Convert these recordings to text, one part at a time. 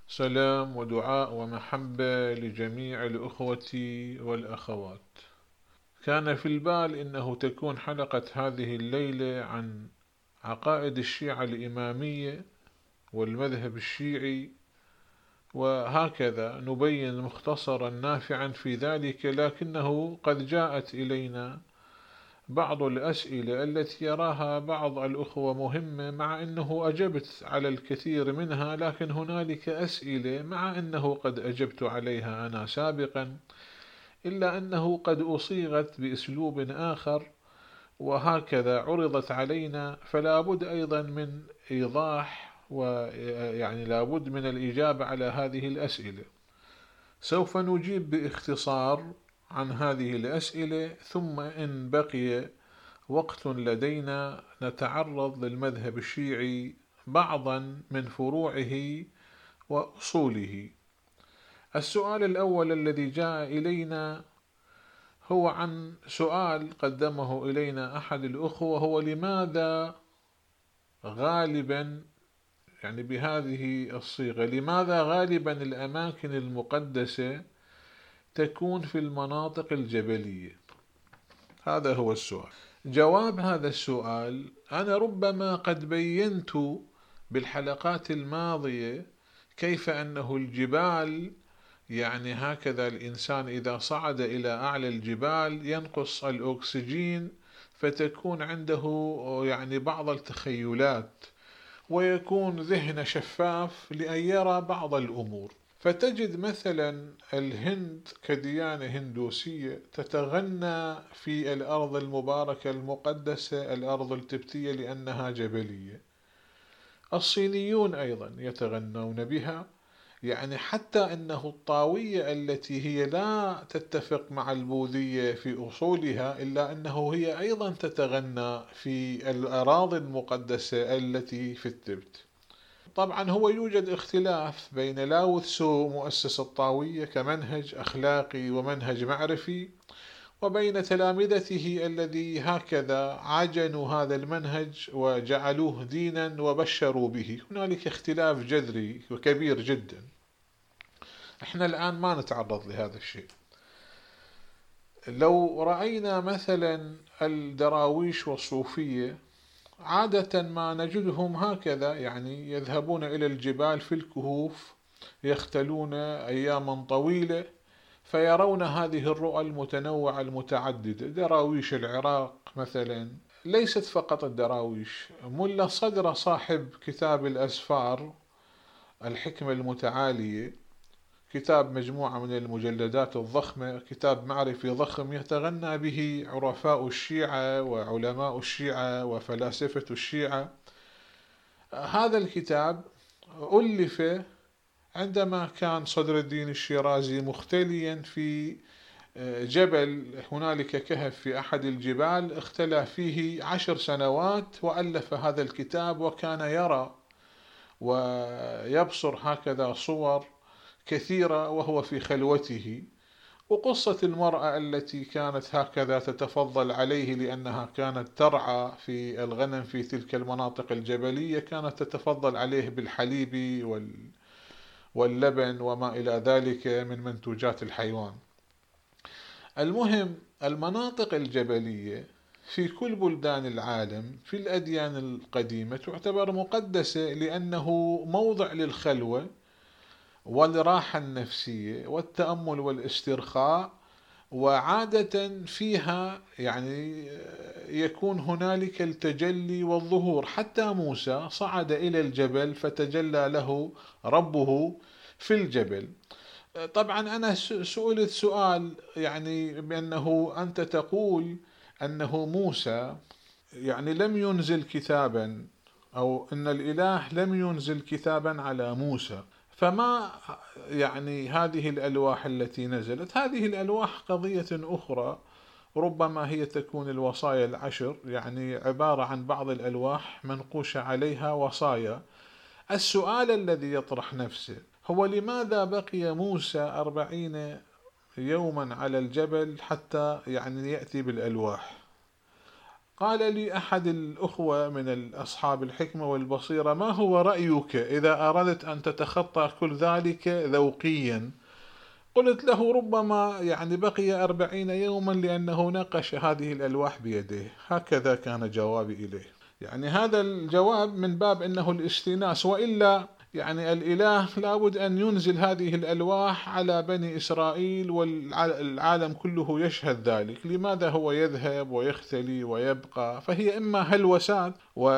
سلام ودعاء ومحبة لجميع الأخوة والأخوات. كان في البال إنه تكون حلقة هذه الليلة عن عقائد الشيعة الإمامية والمذهب الشيعي، وهكذا نبين مختصرا نافعا في ذلك، لكنه قد جاءت إلينا بعض الأسئلة التي يراها بعض الأخوة مهمة، مع أنه أجبت على الكثير منها، لكن هنالك أسئلة مع أنه قد أجبت عليها أنا سابقا، إلا أنه قد أصيغت بأسلوب آخر وهكذا عرضت علينا، فلا بد أيضا من إيضاح، ويعني لا بد من الإجابة على هذه الأسئلة. سوف نجيب باختصار عن هذه الأسئلة، ثم إن بقي وقت لدينا نتعرض للمذهب الشيعي بعضا من فروعه وأصوله. السؤال الأول الذي جاء إلينا هو عن سؤال قدمه إلينا أحد الأخوة، هو لماذا غالبا، يعني بهذه الصيغة، لماذا غالبا الأماكن المقدسة تكون في المناطق الجبلية؟ هذا هو السؤال. جواب هذا السؤال أنا ربما قد بينت بالحلقات الماضية كيف أنه الجبال، يعني هكذا الإنسان إذا صعد إلى أعلى الجبال ينقص الأكسجين، فتكون عنده يعني بعض التخيلات، ويكون ذهنه شفاف لأن يرى بعض الأمور. فتجد مثلا الهند كديانة هندوسية تتغنى في الأرض المباركة المقدسة، الأرض التبتية، لأنها جبلية. الصينيون أيضا يتغنون بها، يعني حتى أنه الطاوية التي هي لا تتفق مع البوذية في أصولها، إلا أنه هي أيضا تتغنى في الأراضي المقدسة التي في التبت. طبعا هو يوجد اختلاف بين لاو تسو مؤسس الطاوية كمنهج أخلاقي ومنهج معرفي، وبين تلامذته الذي هكذا عجنوا هذا المنهج وجعلوه دينا وبشروا به. هنالك اختلاف جذري وكبير جدا، احنا الآن ما نتعرض لهذا الشيء. لو رأينا مثلا الدراويش والصوفية، عادة ما نجدهم هكذا، يعني يذهبون إلى الجبال في الكهوف، يختلون أياما طويلة، فيرون هذه الرؤى المتنوعة المتعددة. دراويش العراق مثلا، ليست فقط الدراويش، ملا صدر صاحب كتاب الأسفار الحكمة المتعالية، كتاب مجموعة من المجلدات الضخمة، كتاب معرفي ضخم يتغنى به عرفاء الشيعة وعلماء الشيعة وفلاسفة الشيعة. هذا الكتاب ألف عندما كان صدر الدين الشيرازي مختليا في جبل، هنالك كهف في أحد الجبال اختلى فيه 10 سنوات، وألف هذا الكتاب، وكان يرى ويبصر هكذا صور كثيرة وهو في خلوته. وقصة المرأة التي كانت هكذا تتفضل عليه لأنها كانت ترعى في الغنم في تلك المناطق الجبلية، كانت تتفضل عليه بالحليب واللبن وما إلى ذلك من منتوجات الحيوان. المهم، المناطق الجبلية في كل بلدان العالم في الأديان القديمة تعتبر مقدسة، لأنه موضع للخلوة والراحة النفسية والتأمل والاسترخاء، وعادة فيها يعني يكون هنالك التجلي والظهور. حتى موسى صعد إلى الجبل فتجلى له ربه في الجبل. طبعا أنا سئلت سؤال، يعني بأنه أنت تقول أنه موسى يعني لم ينزل كتابا، أو أن الإله لم ينزل كتابا على موسى، فما يعني هذه الألواح التي نزلت؟ هذه الألواح قضية أخرى، ربما هي تكون الوصايا العشر، يعني عبارة عن بعض الألواح منقوشة عليها وصايا. السؤال الذي يطرح نفسه هو لماذا بقي موسى 40 يوما على الجبل حتى يعني يأتي بالألواح؟ قال لي أحد الأخوة من أصحاب الحكمة والبصيرة: ما هو رأيك إذا أردت أن تتخطى كل ذلك ذوقيا؟ قلت له: ربما بقي 40 يوما، لأنه ناقش هذه الألواح بيده. هكذا كان جوابي إليه. هذا الجواب من باب أنه الاستئناس، وإلا الإله لابد أن ينزل هذه الألواح على بني إسرائيل والعالم كله يشهد ذلك. لماذا هو يذهب ويختلي ويبقى؟ فهي إما هلوسات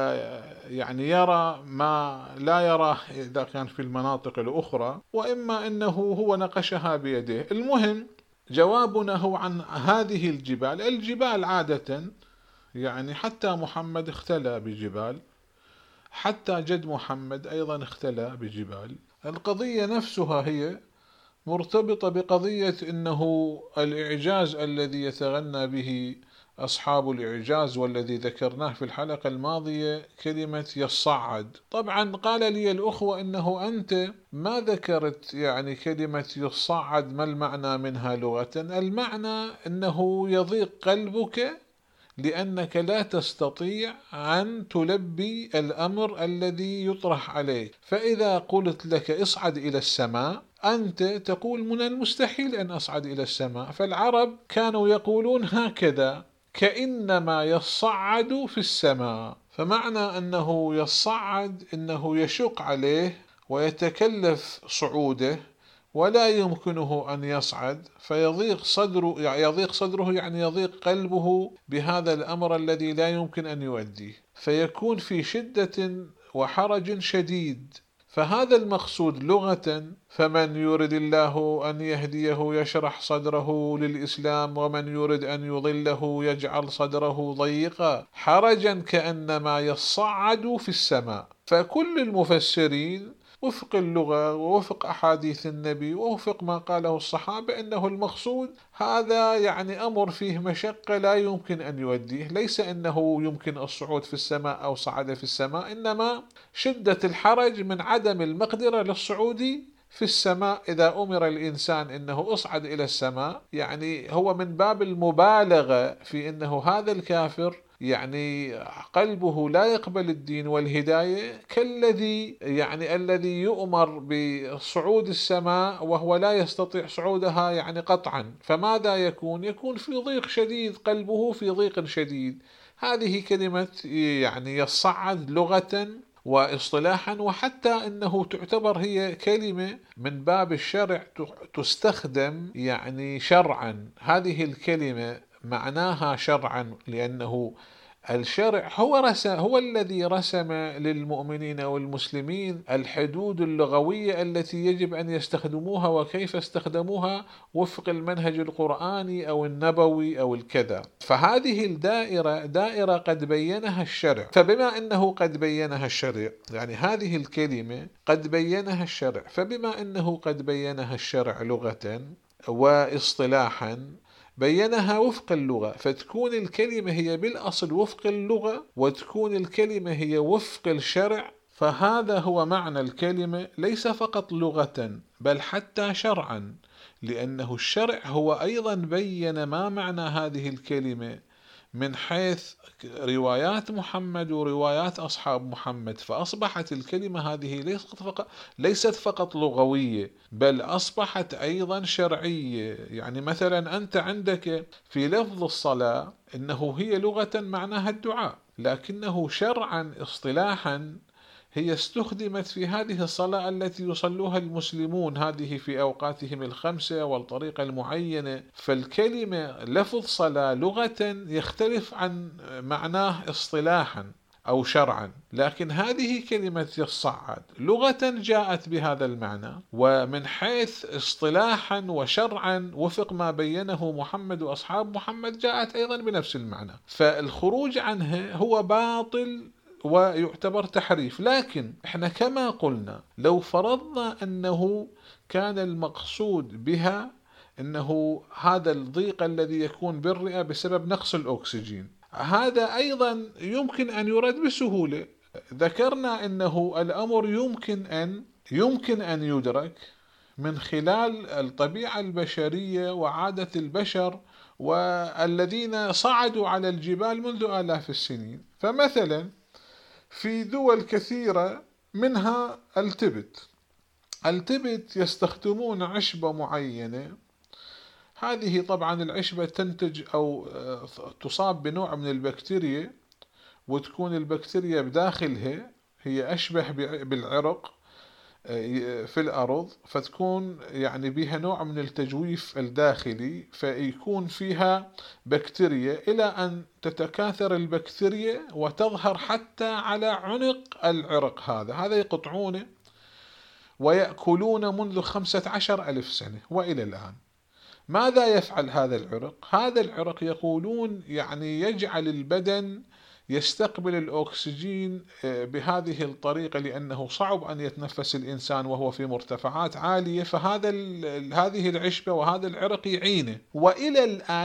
يرى ما لا يراه إذا كان في المناطق الأخرى، وإما أنه هو نقشها بيده. المهم جوابنا هو عن هذه الجبال عادة حتى محمد اختلى بجبال، حتى جد محمد أيضا اختلى بجبال. القضية نفسها هي مرتبطة بقضية أنه الإعجاز الذي يتغنى به أصحاب الإعجاز والذي ذكرناه في الحلقة الماضية كلمة يصعد. طبعا قال لي الأخوة أنه أنت ما ذكرت كلمة يصعد، ما المعنى منها لغة؟ المعنى أنه يضيق قلبك لأنك لا تستطيع أن تلبي الأمر الذي يطرح عليك. فإذا قلت لك اصعد إلى السماء، أنت تقول من المستحيل أن أصعد إلى السماء. فالعرب كانوا يقولون هكذا: كأنما يصعد في السماء. فمعنى أنه يصعد أنه يشق عليه ويتكلف صعوده ولا يمكنه أن يصعد، فيضيق صدره، يضيق قلبه بهذا الأمر الذي لا يمكن أن يؤديه، فيكون في شدة وحرج شديد. فهذا المقصود لغة: فمن يرد الله أن يهديه يشرح صدره للإسلام، ومن يرد أن يضله يجعل صدره ضيقا حرجا كأنما يصعد في السماء. فكل المفسرين وفق اللغة ووفق أحاديث النبي ووفق ما قاله الصحابة أنه المقصود هذا أمر فيه مشقة لا يمكن أن يؤديه، ليس أنه يمكن الصعود في السماء أو صعد في السماء، إنما شدة الحرج من عدم المقدرة للصعود في السماء. إذا أمر الإنسان أنه أصعد إلى السماء هو من باب المبالغة في أنه هذا الكافر قلبه لا يقبل الدين والهداية كالذي الذي يؤمر بصعود السماء وهو لا يستطيع صعودها قطعا. فماذا يكون في ضيق شديد، قلبه في ضيق شديد. هذه كلمة يصعد لغة واصطلاحا، وحتى أنه تعتبر هي كلمة من باب الشرع تستخدم شرعا. هذه الكلمة معناها شرعا، لأنه الشرع هو الذي رسم للمؤمنين والمسلمين الحدود اللغوية التي يجب أن يستخدموها وكيف استخدموها وفق المنهج القرآني أو النبوي أو الكذا. فهذه الدائرة دائرة قد بينها الشرع. فبما أنه قد بينها الشرع، هذه الكلمة قد بينها الشرع، فبما أنه قد بينها الشرع لغة واصطلاحا بينها وفق اللغة، فتكون الكلمة هي بالأصل وفق اللغة وتكون الكلمة هي وفق الشرع. فهذا هو معنى الكلمة، ليس فقط لغة بل حتى شرعا، لأنه الشرع هو أيضا بين ما معنى هذه الكلمة من حيث روايات محمد وروايات أصحاب محمد. فأصبحت الكلمة هذه ليست فقط لغوية بل أصبحت أيضا شرعية. مثلا أنت عندك في لفظ الصلاة إنه هي لغة معناها الدعاء، لكنه شرعا اصطلاحا هي استخدمت في هذه الصلاة التي يصلوها المسلمون، هذه في أوقاتهم الخمسة والطريقة المعينة. فالكلمة لفظ صلاة لغة يختلف عن معناه اصطلاحا أو شرعا، لكن هذه كلمة يصعد لغة جاءت بهذا المعنى، ومن حيث اصطلاحا وشرعا وفق ما بينه محمد وأصحاب محمد جاءت أيضا بنفس المعنى. فالخروج عنها هو باطل ويعتبر تحريف. لكن احنا كما قلنا لو فرضنا أنه كان المقصود بها أنه هذا الضيق الذي يكون بالرئة بسبب نقص الأكسجين، هذا أيضا يمكن أن يرد بسهولة. ذكرنا أنه الأمر يمكن أن يدرك من خلال الطبيعة البشرية وعادة البشر والذين صعدوا على الجبال منذ آلاف السنين. فمثلا في دول كثيرة منها التبت يستخدمون عشبة معينة. هذه طبعا العشبة تنتج أو تصاب بنوع من البكتيريا، وتكون البكتيريا بداخلها هي أشبه بالعرق في الأرض، فتكون يعني بها نوع من التجويف الداخلي، فيكون فيها بكتيريا إلى أن تتكاثر البكتيريا وتظهر حتى على عنق العرق. هذا يقطعونه ويأكلون منذ 15,000 سنة وإلى الآن. ماذا يفعل هذا العرق؟ هذا العرق يقولون يعني يجعل البدن يستقبل الأكسجين بهذه الطريقة، لأنه صعب أن يتنفس الإنسان وهو في مرتفعات عالية، هذه العشبة وهذا العرق يعينه. وإلى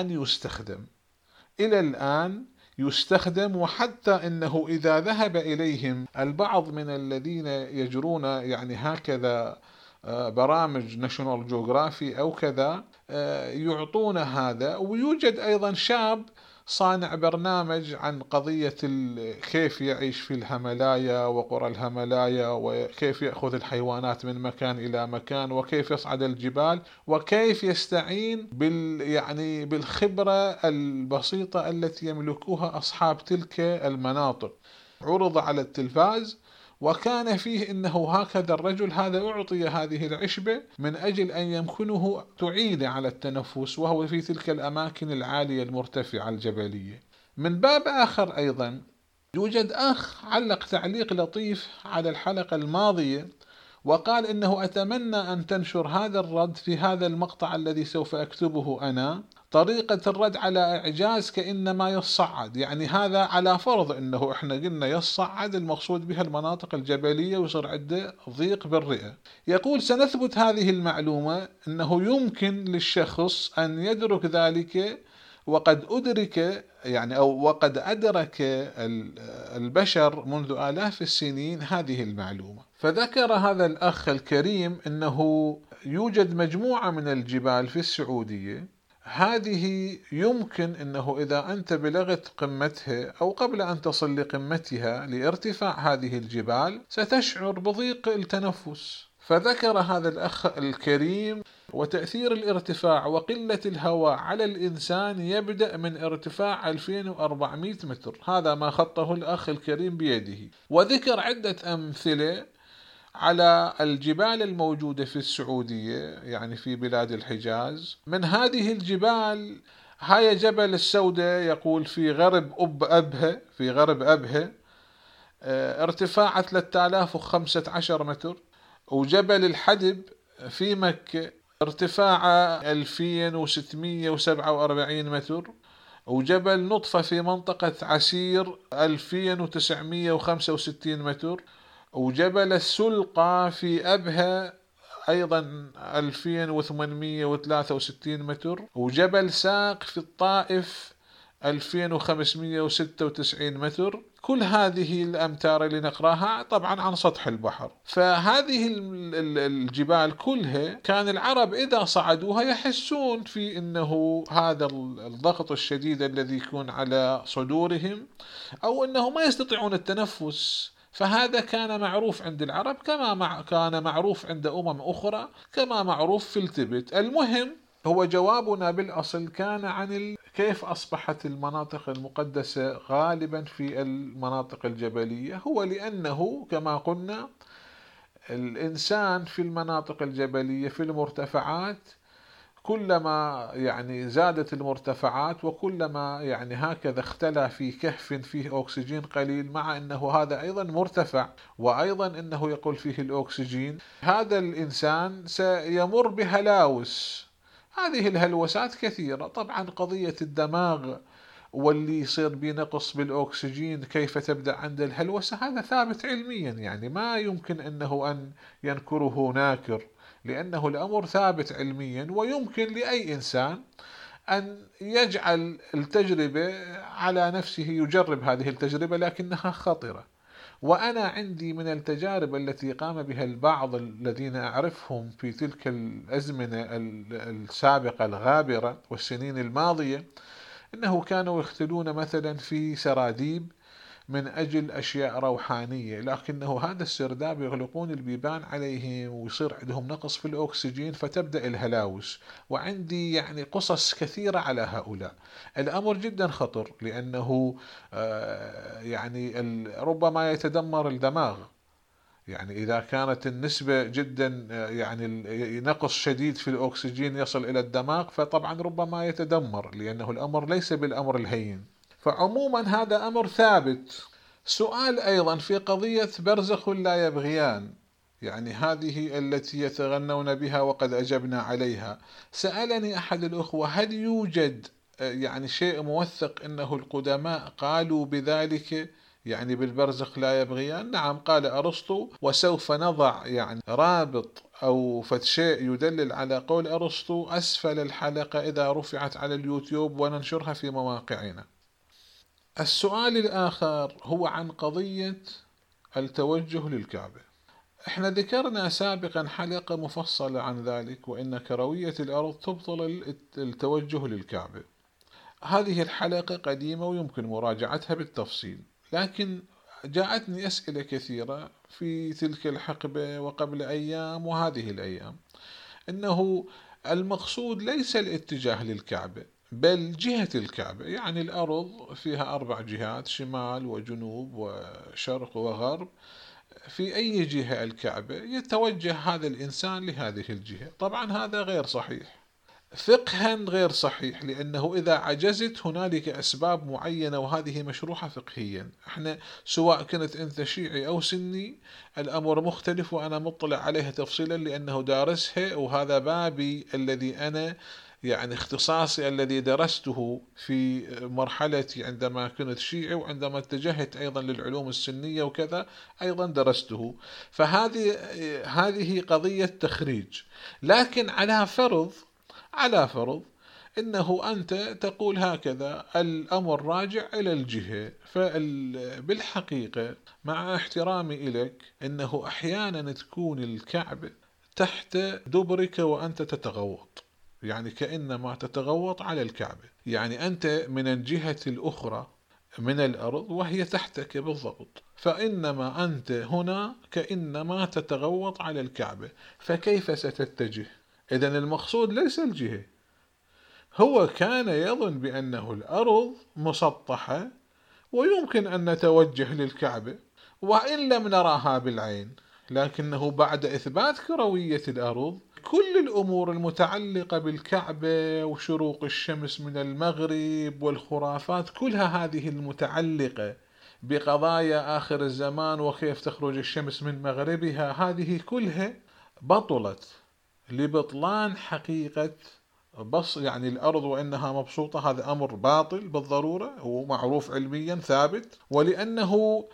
الآن يستخدم، وحتى أنه إذا ذهب إليهم البعض من الذين يجرون يعني هكذا برامج ناشونال جيوغرافي أو كذا يعطون هذا. ويوجد أيضا شاب صانع برنامج عن قضية كيف يعيش في الهيمالايا وقرى الهيمالايا، وكيف يأخذ الحيوانات من مكان إلى مكان، وكيف يصعد الجبال، وكيف يستعين بالخبرة البسيطة التي يملكوها أصحاب تلك المناطق. عرض على التلفاز، وكان فيه إنه هكذا الرجل هذا أعطي هذه العشبة من أجل أن يمكنه تعيد على التنفس وهو في تلك الأماكن العالية المرتفعة الجبلية. من باب آخر أيضا يوجد أخ علق تعليق لطيف على الحلقة الماضية، وقال إنه أتمنى أن تنشر هذا الرد في هذا المقطع الذي سوف أكتبه أنا. طريقة الرد على إعجاز كأنما يصعد، يعني هذا على فرض أنه إحنا قلنا يصعد، المقصود بها المناطق الجبلية ويصير عنده ضيق بالرئة. يقول سنثبت هذه المعلومة أنه يمكن للشخص أن يدرك ذلك، وقد أدرك البشر منذ آلاف السنين هذه المعلومة. فذكر هذا الأخ الكريم أنه يوجد مجموعة من الجبال في السعودية، هذه يمكن أنه إذا أنت بلغت قمتها أو قبل أن تصل لقمتها لارتفاع هذه الجبال ستشعر بضيق التنفس. فذكر هذا الأخ الكريم وتأثير الارتفاع وقلة الهواء على الإنسان يبدأ من ارتفاع 2400 متر، هذا ما خطه الأخ الكريم بيده. وذكر عدة أمثلة على الجبال الموجودة في السعودية، يعني في بلاد الحجاز. من هذه الجبال هاي جبل السودة، يقول في غرب أبها ارتفاع 3015 متر، وجبل الحدب في مكة ارتفاع 2647 متر، وجبل نطفة في منطقة عسير 2965 متر، وجبل السلقة في أبها أيضا 2863 متر، وجبل ساق في الطائف 2596 متر. كل هذه الأمتار اللي نقراها طبعا عن سطح البحر. فهذه الجبال كلها كان العرب إذا صعدوها يحسون في أنه هذا الضغط الشديد الذي يكون على صدورهم، أو أنه ما يستطيعون التنفس. فهذا كان معروف عند العرب، كما كان معروف عند أخرى، كما معروف في التبت. المهم هو جوابنا بالأصل كان عن كيف أصبحت المناطق المقدسة غالبا في المناطق الجبلية. هو لأنه كما قلنا الإنسان في المناطق الجبلية في المرتفعات كلما زادت المرتفعات وكلما هكذا اختلى في كهف فيه أكسجين قليل، مع أنه هذا أيضا مرتفع وأيضا أنه يقول فيه الأكسجين، هذا الإنسان سيمر بهلاوس. هذه الهلوسات كثيرة. طبعا قضية الدماغ واللي يصير بنقص بالأكسجين كيف تبدأ عند الهلوسة، هذا ثابت علميا، ما يمكن أن ينكره ناكر، لأنه الأمر ثابت علميا. ويمكن لأي إنسان أن يجعل التجربة على نفسه، يجرب هذه التجربة، لكنها خطرة. وأنا عندي من التجارب التي قام بها البعض الذين أعرفهم في تلك الأزمنة السابقة الغابرة والسنين الماضية، أنه كانوا يختلون مثلا في سراديب من أجل أشياء روحانية، لكنه هذا السرداب يغلقون البيبان عليهم ويصير عندهم نقص في الأكسجين فتبدأ الهلاوس. وعندي يعني قصص كثيرة على هؤلاء. الأمر جدا خطر، لأنه يعني ربما يتدمر الدماغ. يعني إذا كانت النسبة جدا يعني نقص شديد في الأكسجين يصل إلى الدماغ، فطبعا ربما يتدمر، لأنه الأمر ليس بالأمر الهين. فعموما هذا أمر ثابت. سؤال أيضا في قضية برزخ لا يبغيان، يعني هذه التي يتغنون بها وقد أجبنا عليها. سألني أحد الأخوة هل يوجد يعني شيء موثق أنه القدماء قالوا بذلك، يعني بالبرزخ لا يبغيان؟ نعم، قال أرسطو، وسوف نضع يعني رابط أو شيء يدلل على قول أرسطو أسفل الحلقة إذا رفعت على اليوتيوب وننشرها في مواقعنا. السؤال الآخر هو عن قضية التوجه للكعبة. احنا ذكرنا سابقا حلقة مفصلة عن ذلك، وإن كروية الأرض تبطل التوجه للكعبة. هذه الحلقة قديمة ويمكن مراجعتها بالتفصيل، لكن جاءتني أسئلة كثيرة في تلك الحقبة وقبل أيام وهذه الأيام، إنه المقصود ليس الاتجاه للكعبة بل جهة الكعبة. يعني الأرض فيها 4 جهات، شمال وجنوب وشرق وغرب، في أي جهة الكعبة يتوجه هذا الإنسان لهذه الجهة. طبعا هذا غير صحيح، فقها غير صحيح، لأنه إذا عجزت هنالك أسباب معينة وهذه مشروحة فقهيا. احنا سواء كنت أنت شيعي أو سني الأمر مختلف، وأنا مطلع عليها تفصيلا لأنه دارسها، وهذا بابي الذي أنا يعني اختصاصي الذي درسته في مرحلتي عندما كنت شيعي، وعندما اتجهت أيضا للعلوم السنية وكذا أيضا درسته. فهذه قضية تخريج. لكن على فرض أنه أنت تقول هكذا الأمر راجع إلى الجهة، فبالحقيقة مع احترامي إليك أنه أحيانا تكون الكعبة تحت دبرك وأنت تتغوط، يعني كأنما تتغوط على الكعبة، يعني أنت من الجهة الأخرى من الأرض وهي تحتك بالضبط، فإنما أنت هنا كأنما تتغوط على الكعبة، فكيف ستتجه؟ إذن المقصود ليس الجهة. هو كان يظن بأنه الأرض مسطحة ويمكن أن نتوجه للكعبة وإن لم نراها بالعين، لكنه بعد إثبات كروية الأرض كل الأمور المتعلقة بالكعبة وشروق الشمس من المغرب والخرافات، كلها هذه المتعلقة بقضايا آخر الزمان وكيف تخرج الشمس من مغربها، هذه كلها بطلت لبطلان حقيقة يعني الأرض وإنها مبسوطة. هذا أمر باطل بالضرورة ومعروف علميا ثابت، ولأنه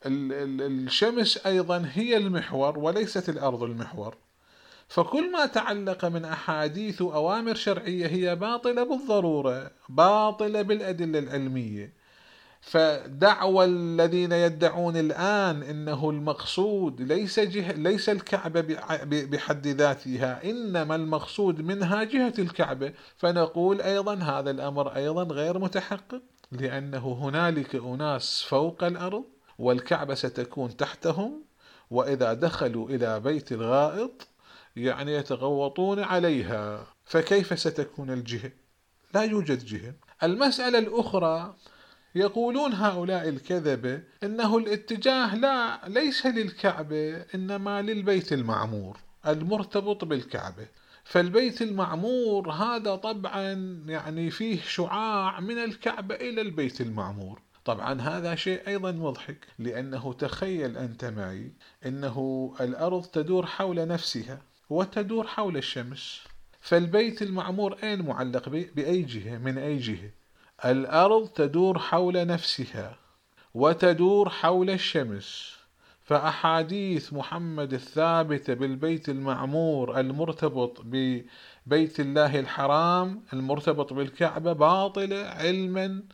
الشمس أيضا هي المحور وليست الأرض المحور، فكل ما تعلق من أحاديث وأوامر شرعية هي باطلة بالضرورة، باطلة بالأدلة العلمية. فدعوى الذين يدعون الآن إنه المقصود ليس الكعبة بحد ذاتها، إنما المقصود منها جهة الكعبة، فنقول أيضا هذا الأمر أيضا غير متحقق، لأنه هنالك أناس فوق الأرض والكعبة ستكون تحتهم، وإذا دخلوا إلى بيت الغائط يعني يتغوطون عليها، فكيف ستكون الجهة؟ لا يوجد جهة. المسألة الأخرى، يقولون هؤلاء الكذبة إنه الاتجاه ليس للكعبة إنما للبيت المعمور المرتبط بالكعبة، فالبيت المعمور هذا طبعا يعني فيه شعاع من الكعبة إلى البيت المعمور. طبعا هذا شيء أيضا مضحك، لأنه تخيل أنت معي أنه الأرض تدور حول نفسها وتدور حول الشمس، فالبيت المعمور أين معلق بأي جهة من أي جهة؟ الأرض تدور حول نفسها وتدور حول الشمس، فأحاديث محمد الثابتة بالبيت المعمور المرتبط ببيت الله الحرام المرتبط بالكعبة باطلة علما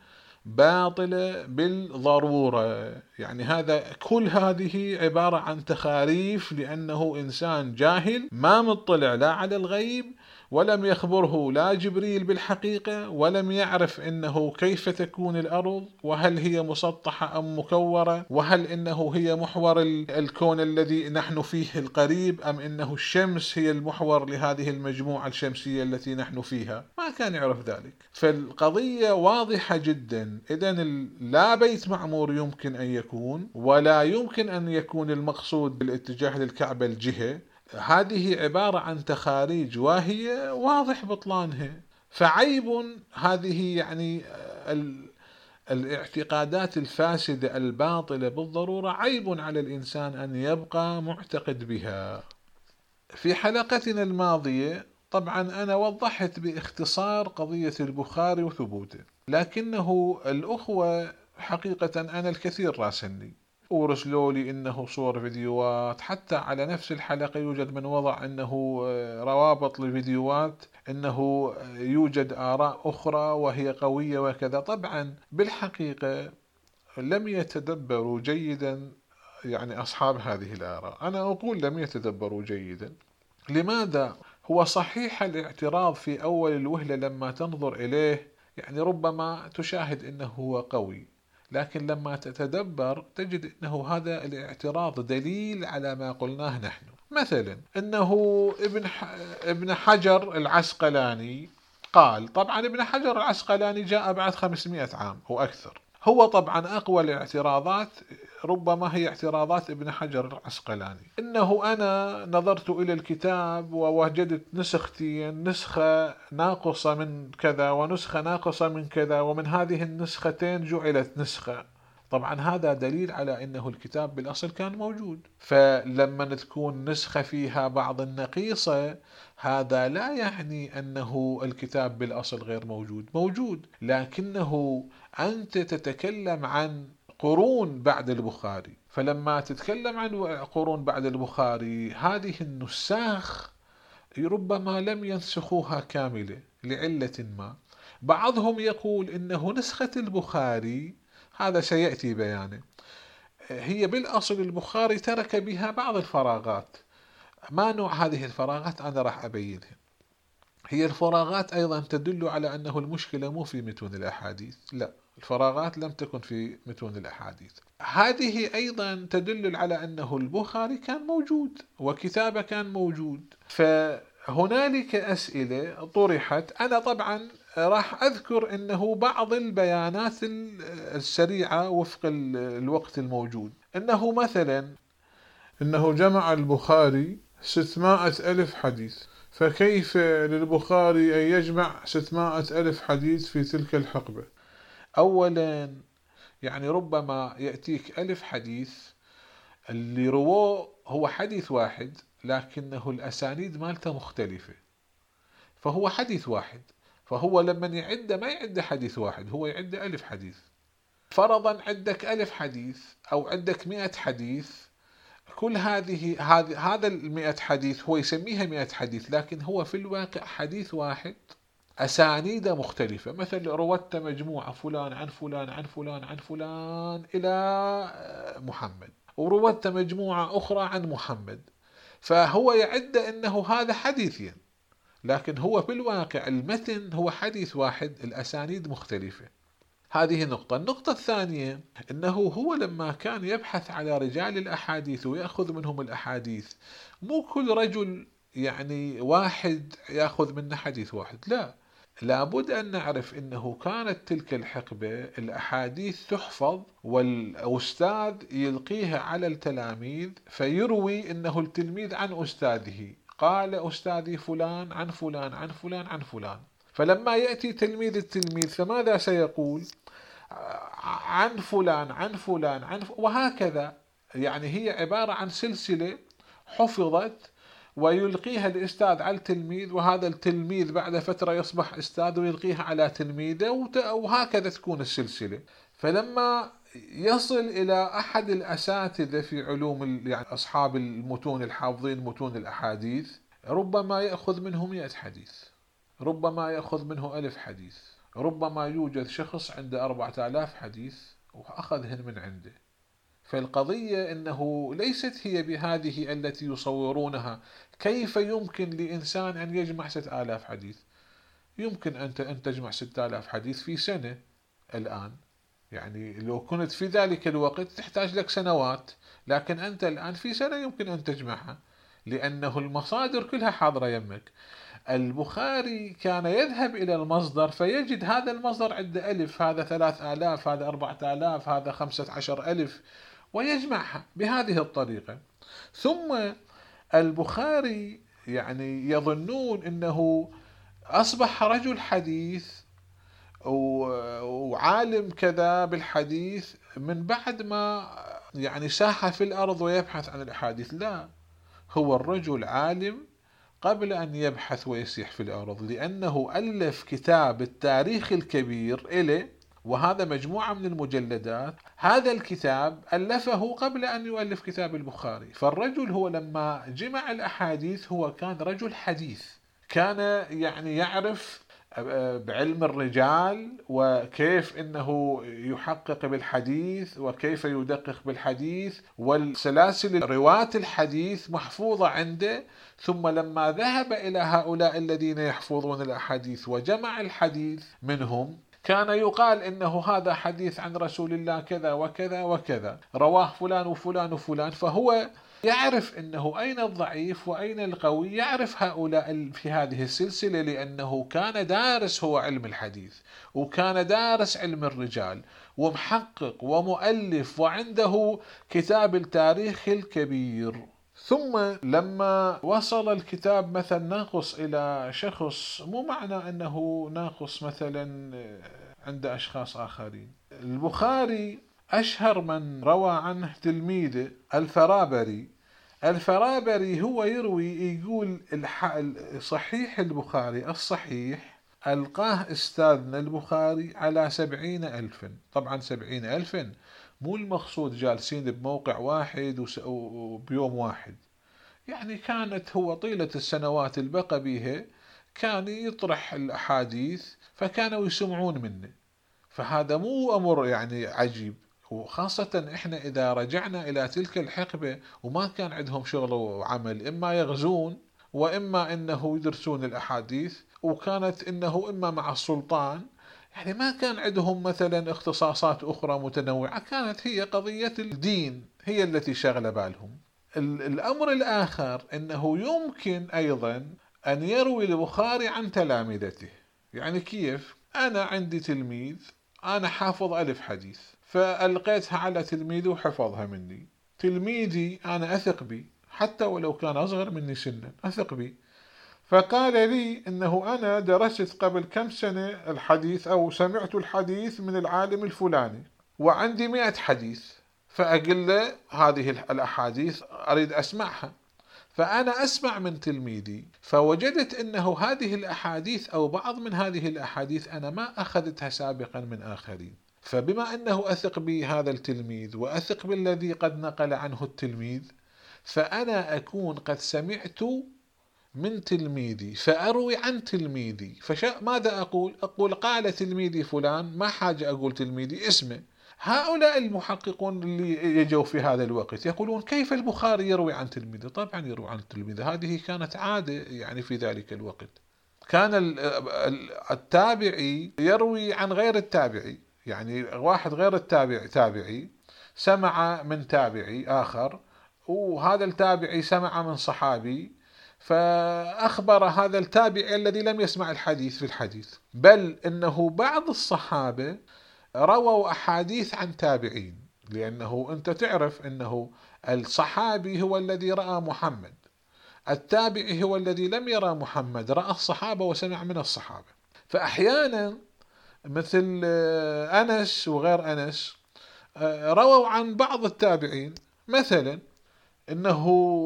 باطلة بالضرورة. يعني كل هذه عبارة عن تخاريف، لأنه إنسان جاهل ما مطلع لا على الغيب، ولم يخبره لا جبريل بالحقيقة، ولم يعرف إنه كيف تكون الأرض، وهل هي مسطحة أم مكورة، وهل إنه هي محور الكون الذي نحن فيه القريب، أم إنه الشمس هي المحور لهذه المجموعة الشمسية التي نحن فيها. ما كان يعرف ذلك. فالقضية واضحة جدا. إذن لا بيت معمور يمكن أن يكون، ولا يمكن أن يكون المقصود بالاتجاه للكعبة الجهة. هذه عبارة عن تخاريج واهية واضح بطلانها. فعيب هذه، يعني الاعتقادات الفاسدة الباطلة بالضرورة عيب على الإنسان أن يبقى معتقد بها. في حلقتنا الماضية طبعا أنا وضحت باختصار قضية البخاري وثبوته، لكنه الأخوة حقيقة أنا الكثير راسلني ورسلوا لي إنه صور فيديوهات، حتى على نفس الحلقة يوجد من وضع إنه روابط لفيديوهات، إنه يوجد آراء أخرى وهي قوية وكذا. طبعا بالحقيقة لم يتدبروا جيدا يعني أصحاب هذه الآراء. أنا أقول لم يتدبروا جيدا. لماذا؟ هو صحيح الاعتراض في أول الوهلة لما تنظر إليه يعني ربما تشاهد أنه هو قوي، لكن لما تتدبر تجد أنه هذا الاعتراض دليل على ما قلناه نحن. مثلا أنه ابن حجر العسقلاني قال، طبعا ابن حجر العسقلاني جاء بعد 500 عام أو أكثر. هو طبعا أقوى الاعتراضات ربما هي اعتراضات ابن حجر العسقلاني، إنه أنا نظرت إلى الكتاب ووجدت نسختين، نسخة ناقصة من كذا ونسخة ناقصة من كذا، ومن هذه النسختين جعلت نسخة. طبعا هذا دليل على أنه الكتاب بالأصل كان موجود. فلما تكون نسخة فيها بعض النقيصة، هذا لا يعني أنه الكتاب بالأصل غير موجود، موجود، لكنه أنت تتكلم عن قرون بعد البخاري. فلما تتكلم عن قرون بعد البخاري، هذه النساخ ربما لم ينسخوها كاملة لعلة ما. بعضهم يقول إنه نسخة البخاري، هذا سيأتي بيانه، هي بالأصل البخاري ترك بها بعض الفراغات. ما نوع هذه الفراغات أنا راح أبينها. هي الفراغات أيضا تدل على أنه المشكلة مو في متون الأحاديث، لا، الفراغات لم تكن في متون الأحاديث. هذه أيضا تدل على أنه البخاري كان موجود وكتابه كان موجود. فهنالك أسئلة طرحت. أنا طبعا راح أذكر أنه بعض البيانات السريعة وفق الوقت الموجود، أنه مثلا أنه جمع البخاري 600 ألف حديث. فكيف للبخاري أن يجمع 600 ألف حديث في تلك الحقبة؟ أولا يعني ربما يأتيك 1000 حديث اللي رواه هو حديث واحد، لكنه الأسانيد مالته مختلفة، فهو حديث واحد. فهو لما يعد ما يعد حديث واحد، هو يعد 1000 حديث. فرضا عندك 1000 حديث أو عندك 100 حديث، كل هذا 100 حديث هو يسميها 100 حديث، لكن هو في الواقع حديث واحد أسانيد مختلفة. مثل روت مجموعة فلان عن فلان عن فلان عن فلان إلى محمد، وروت مجموعة أخرى عن محمد، فهو يعد أنه هذا حديثين، لكن هو في الواقع المتن هو حديث واحد، الأسانيد مختلفة. هذه نقطة. النقطة الثانية أنه هو لما كان يبحث على رجال الأحاديث ويأخذ منهم الأحاديث، مو كل رجل يعني واحد يأخذ منه حديث واحد، لا، لابد أن نعرف أنه كانت تلك الحقبة الأحاديث تحفظ والأستاذ يلقيها على التلاميذ، فيروي أنه التلميذ عن أستاذه قال أستاذي فلان عن فلان عن فلان عن فلان. فلما يأتي تلميذ التلميذ فماذا سيقول؟ عن فلان عن فلان عن وهكذا. يعني هي عبارة عن سلسلة حفظت ويلقيها الأستاذ على التلميذ، وهذا التلميذ بعد فترة يصبح أستاذ ويلقيها على تلميذه، وهكذا تكون السلسلة. فلما يصل إلى أحد الأساتذة في علوم يعني أصحاب المتون الحافظين متون الأحاديث، ربما يأخذ منه 100 حديث، ربما يأخذ منه 1000 حديث، ربما يوجد شخص عنده 4000 حديث وأخذهن من عنده. فالقضية أنه ليست هي بهذه التي يصورونها. كيف يمكن لإنسان أن يجمع 6000 حديث؟ يمكن أن تجمع 6000 حديث في سنة الآن. يعني لو كنت في ذلك الوقت تحتاج لك سنوات، لكن أنت الآن في سنة يمكن أن تجمعها، لأنه المصادر كلها حاضرة يمك. البخاري كان يذهب إلى المصدر فيجد هذا المصدر عنده ألف، هذا 3000، هذا 4000، هذا 15000، ويجمعها بهذه الطريقة. ثم البخاري يعني يظنون أنه أصبح رجل حديث وعالم كذا بالحديث من بعد ما يعني ساح في الأرض ويبحث عن الأحاديث. لا، هو الرجل عالم قبل أن يبحث ويسيح في الأرض، لأنه ألف كتاب التاريخ الكبير إليه، وهذا مجموعة من المجلدات. هذا الكتاب ألفه قبل أن يؤلف كتاب البخاري. فالرجل هو لما جمع الأحاديث هو كان رجل حديث، كان يعني يعرف بعلم الرجال وكيف انه يحقق بالحديث وكيف يدقق بالحديث، والسلاسل رواة الحديث محفوظة عنده. ثم لما ذهب إلى هؤلاء الذين يحفظون الأحاديث وجمع الحديث منهم، كان يقال إنه هذا حديث عن رسول الله كذا وكذا وكذا، رواه فلان وفلان وفلان. فهو يعرف أنه أين الضعيف وأين القوي، يعرف هؤلاء في هذه السلسلة، لأنه كان دارس هو علم الحديث، وكان دارس علم الرجال، ومحقق ومؤلف، وعنده كتاب التاريخ الكبير. ثم لما وصل الكتاب مثلا ناقص إلى شخص، مو معنى أنه ناقص مثلا عند أشخاص آخرين. البخاري أشهر من روى عنه تلميذه الفرابري. الفرابري هو يروي يقول صحيح البخاري الصحيح ألقاه أستاذنا البخاري على 70,000. طبعا 70,000 مو المقصود جالسين بموقع واحد وبيوم واحد، يعني كانت هو طيلة السنوات اللي بقى بيها كان يطرح الأحاديث فكانوا يسمعون منه. فهذا مو أمر يعني عجيب، وخاصة إحنا إذا رجعنا إلى تلك الحقبة وما كان عندهم شغل وعمل، إما يغزون وإما إنه يدرسون الأحاديث، وكانت إنه إما مع السلطان، يعني ما كان عندهم مثلا اختصاصات أخرى متنوعة، كانت هي قضية الدين هي التي شغل بالهم. الأمر الآخر أنه يمكن أيضا أن يروي البخاري عن تلامذته. يعني كيف؟ أنا عندي تلميذ، أنا حافظ 1000 حديث، فألقيتها على تلميذي وحفظها مني. تلميذي أنا أثق بي حتى ولو كان أصغر مني سنا، أثق بي، فقال لي إنه أنا درست قبل كم سنة الحديث أو سمعت الحديث من العالم الفلاني وعندي 100 حديث، فأقول له هذه الأحاديث أريد أسمعها. فأنا أسمع من تلميذي، فوجدت أنه هذه الأحاديث أو بعض من هذه الأحاديث أنا ما أخذتها سابقا من آخرين. فبما أنه أثق بهذا التلميذ وأثق بالذي قد نقل عنه التلميذ، فأنا أكون قد سمعت من تلميذي فأروي عن تلميذي. ماذا أقول؟ أقول قال تلميذي فلان، ما حاجة أقول تلميذي اسمه. هؤلاء المحققون اللي يجوا في هذا الوقت يقولون كيف البخاري يروي عن تلميذه؟ طبعا يروي عن تلميذه، هذه كانت عادة يعني في ذلك الوقت. كان التابعي يروي عن غير التابعي، يعني واحد غير تابعي سمع من تابعي آخر، وهذا التابعي سمع من صحابي، فأخبر هذا التابعي الذي لم يسمع الحديث في الحديث. بل إنه بعض الصحابة رووا أحاديث عن تابعين، لأنه أنت تعرف أنه الصحابي هو الذي رأى محمد، التابعي هو الذي لم يرى محمد، رأى الصحابة وسمع من الصحابة. فأحيانا مثل أنس وغير أنس رووا عن بعض التابعين، مثلا أنه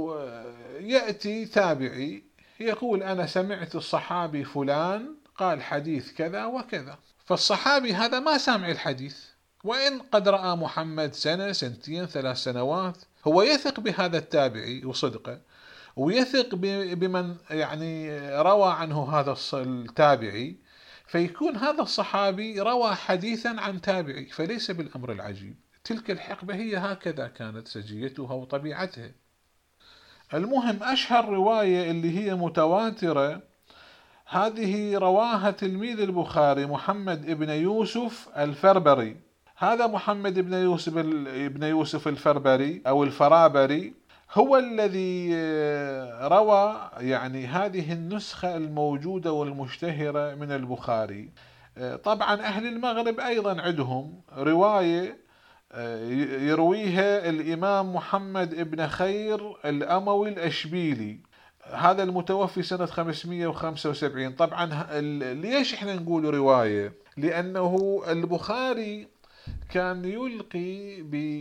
يأتي تابعي يقول أنا سمعت الصحابي فلان قال حديث كذا وكذا، فالصحابي هذا ما سامع الحديث، وإن قد رأى محمد سنة سنتين 3 سنوات، هو يثق بهذا التابعي وصدقه، ويثق بمن يعني روى عنه هذا التابعي، فيكون هذا الصحابي روى حديثا عن تابعي، فليس بالأمر العجيب. تلك الحقبة هي هكذا كانت سجيتها وطبيعتها. المهم أشهر رواية اللي هي متواترة هذه رواها تلميذ البخاري محمد ابن يوسف الفربري. هذا محمد ابن يوسف الفربري أو الفرابري هو الذي روى يعني هذه النسخة الموجودة والمشتهرة من البخاري. طبعا أهل المغرب أيضا عندهم رواية يرويها الإمام محمد ابن خير الأموي الأشبيلي، هذا المتوفي سنة 575. طبعا ليش احنا نقول رواية؟ لأنه البخاري كان يلقي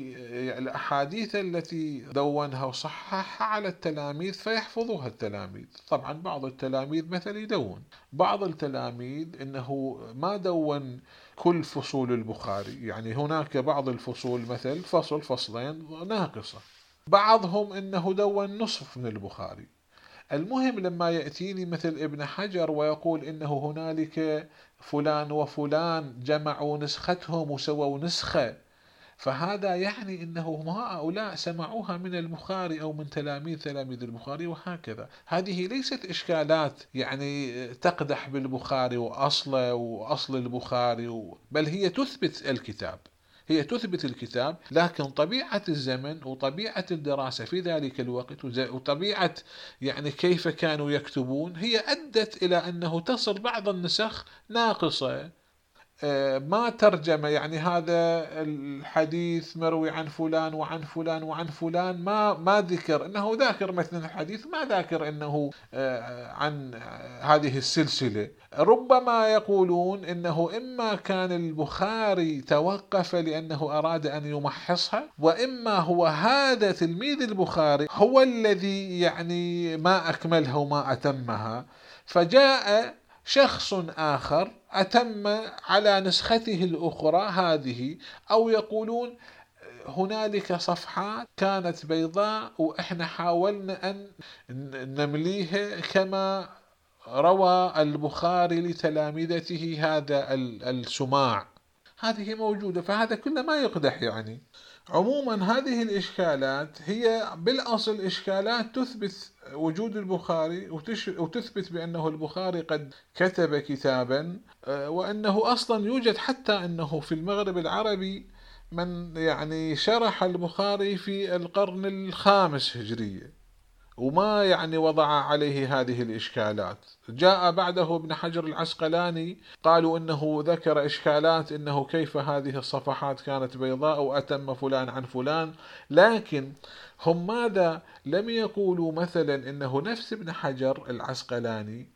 بالأحاديث التي دونها وصححها على التلاميذ فيحفظوها التلاميذ. طبعا بعض التلاميذ مثل يدون، بعض التلاميذ إنه ما دون كل فصول البخاري، يعني هناك بعض الفصول مثل فصل فصلين ناقصة، بعضهم إنه دون نصف من البخاري. المهم لما يأتيني مثل ابن حجر ويقول إنه هنالك فلان وفلان جمعوا نسختهم وسووا نسخة، فهذا يعني إنه هؤلاء سمعوها من البخاري أو من تلاميذ البخاري وهكذا. هذه ليست إشكالات يعني تقدح بالبخاري وأصله وأصل البخاري، بل هي تثبت الكتاب، هي تثبت الكتاب. لكن طبيعة الزمن وطبيعة الدراسة في ذلك الوقت وطبيعة يعني كيف كانوا يكتبون هي أدت إلى أنه تصل بعض النسخ ناقصة، ما ترجمة، يعني هذا الحديث مروي عن فلان وعن فلان وعن فلان، ما ذكر انه ذاكر مثلا الحديث، ما ذاكر انه عن هذه السلسلة. ربما يقولون انه اما كان البخاري توقف لانه اراد ان يمحصها، واما هو هذا تلميذ البخاري هو الذي يعني ما اكملها وما اتمها، فجاء شخص آخر أتم على نسخته الأخرى هذه. أو يقولون هنالك صفحات كانت بيضاء وإحنا حاولنا أن نمليها كما روى البخاري لتلامذته هذا السماع، هذه موجودة، فهذا كله ما يقدح يعني. عموما هذه الإشكالات هي بالأصل إشكالات تثبت وجود البخاري وتثبت بأنه البخاري قد كتب كتابا، وأنه أصلا يوجد حتى أنه في المغرب العربي من يعني شرح البخاري في القرن الخامس هجرية وما يعني وضع عليه هذه الإشكالات. جاء بعده ابن حجر العسقلاني قالوا إنه ذكر إشكالات إنه كيف هذه الصفحات كانت بيضاء وأتم فلان عن فلان، لكن هم ماذا لم يقولوا مثلا إنه نفس ابن حجر العسقلاني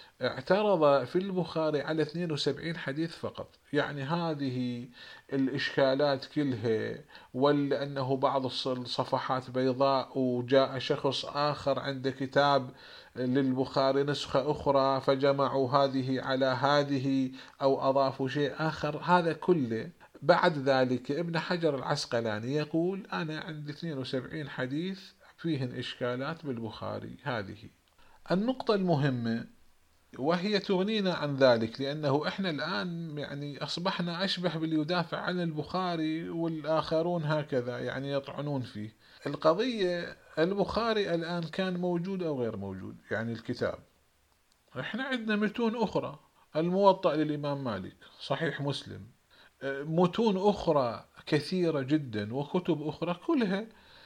اعترض في البخاري على 72 حديث فقط. يعني هذه الإشكالات كلها، ولا أنه بعض الصفحات بيضاء وجاء شخص آخر عنده كتاب للبخاري نسخة أخرى فجمعوا هذه على هذه أو أضافوا شيء آخر، هذا كله بعد ذلك ابن حجر العسقلاني يقول أنا عندي 72 حديث فيهن إشكالات بالبخاري. هذه النقطة المهمة وهي تغنينا عن ذلك، لأنه إحنا الآن يعني أصبحنا أشبه باللي يدافع عن البخاري والآخرون هكذا يعني يطعنون فيه. القضية البخاري الآن كان موجود أو غير موجود، يعني الكتاب إحنا عندنا متون أخرى، الموطأ للإمام مالك، صحيح مسلم، متون أخرى كثيرة جدا وكتب أخرى كلها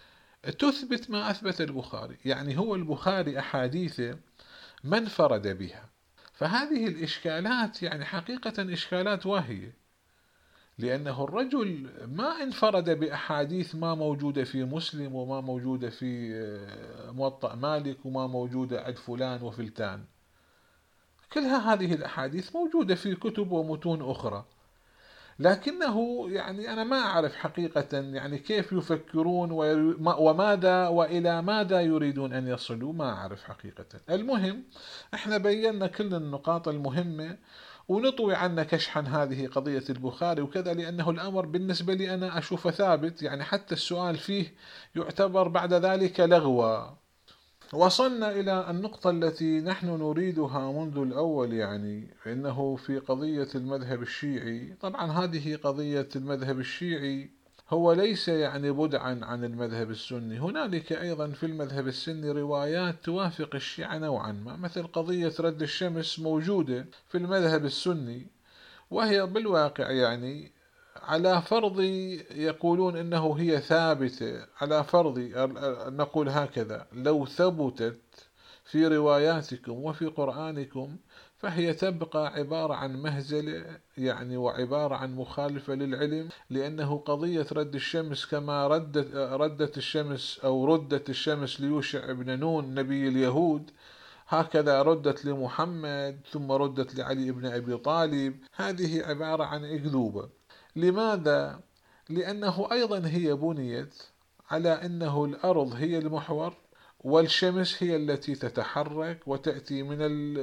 تثبت ما أثبت البخاري. يعني هو البخاري أحاديثه ما انفرد بها، فهذه الإشكالات يعني حقيقة إشكالات واهية، لأنه الرجل ما انفرد بأحاديث ما موجودة في مسلم وما موجودة في موطأ مالك وما موجودة عند فلان وفلتان، كلها هذه الأحاديث موجودة في كتب ومتون أخرى. لكنه يعني أنا ما أعرف حقيقة يعني كيف يفكرون وماذا وإلى ماذا يريدون أن يصلوا، ما أعرف حقيقة. المهم احنا بينا كل النقاط المهمة ونطوي عنا كشحا هذه قضية البخاري وكذا، لأنه الأمر بالنسبة لي أنا أشوف ثابت، يعني حتى السؤال فيه يعتبر بعد ذلك لغوة. وصلنا إلى النقطة التي نحن نريدها منذ الأول، يعني إنه في قضية المذهب الشيعي. طبعا هذه قضية المذهب الشيعي هو ليس يعني بدعا عن المذهب السني. هنالك أيضا في المذهب السني روايات توافق الشيعة نوعا ما، مثل قضية رد الشمس موجودة في المذهب السني، وهي بالواقع يعني على فرض، يقولون إنه هي ثابتة، على فرض نقول هكذا: لو ثبتت في رواياتكم وفي قرآنكم فهي تبقى عبارة عن مهزلة، يعني وعبارة عن مخالفة للعلم، لأنه قضية رد الشمس كما ردت الشمس أو ردت الشمس ليوشع بن نون نبي اليهود، هكذا ردت لمحمد، ثم ردت لعلي بن أبي طالب. هذه عبارة عن أكذوبة. لماذا؟ لأنه أيضا هي بنيت على أنه الأرض هي المحور، والشمس هي التي تتحرك وتأتي من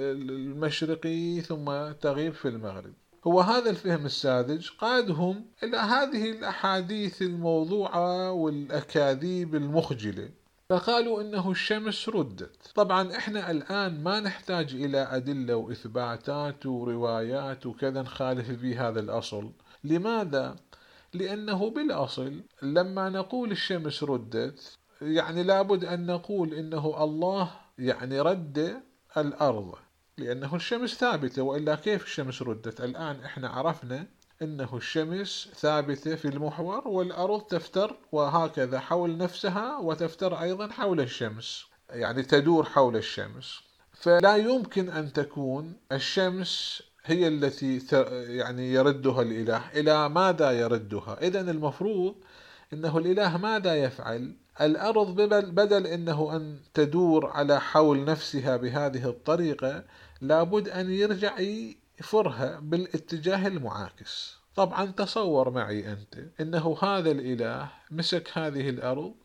المشرق ثم تغيب في المغرب. هو هذا الفهم الساذج قادهم إلى هذه الأحاديث الموضوعة والأكاذيب المخجلة، فقالوا إنه الشمس ردت. طبعا إحنا الآن ما نحتاج إلى أدلة وإثباتات وروايات وكذا نخالف به هذا الأصل. لماذا؟ لأنه بالأصل لما نقول الشمس ردت، يعني لابد أن نقول إنه الله يعني رد الأرض، لأنه الشمس ثابتة، وإلا كيف الشمس ردت؟ الآن إحنا عرفنا إنه الشمس ثابتة في المحور، والأرض تفتر وهكذا حول نفسها، وتفتر أيضا حول الشمس، يعني تدور حول الشمس. فلا يمكن أن تكون الشمس هي التي يعني يردها الإله. إلى ماذا يردها؟ إذن المفروض أنه الإله ماذا يفعل؟ الأرض بدل أنه أن تدور على حول نفسها بهذه الطريقة، لابد أن يرجع يفرها بالاتجاه المعاكس. طبعا تصور معي أنت أنه هذا الإله مسك هذه الأرض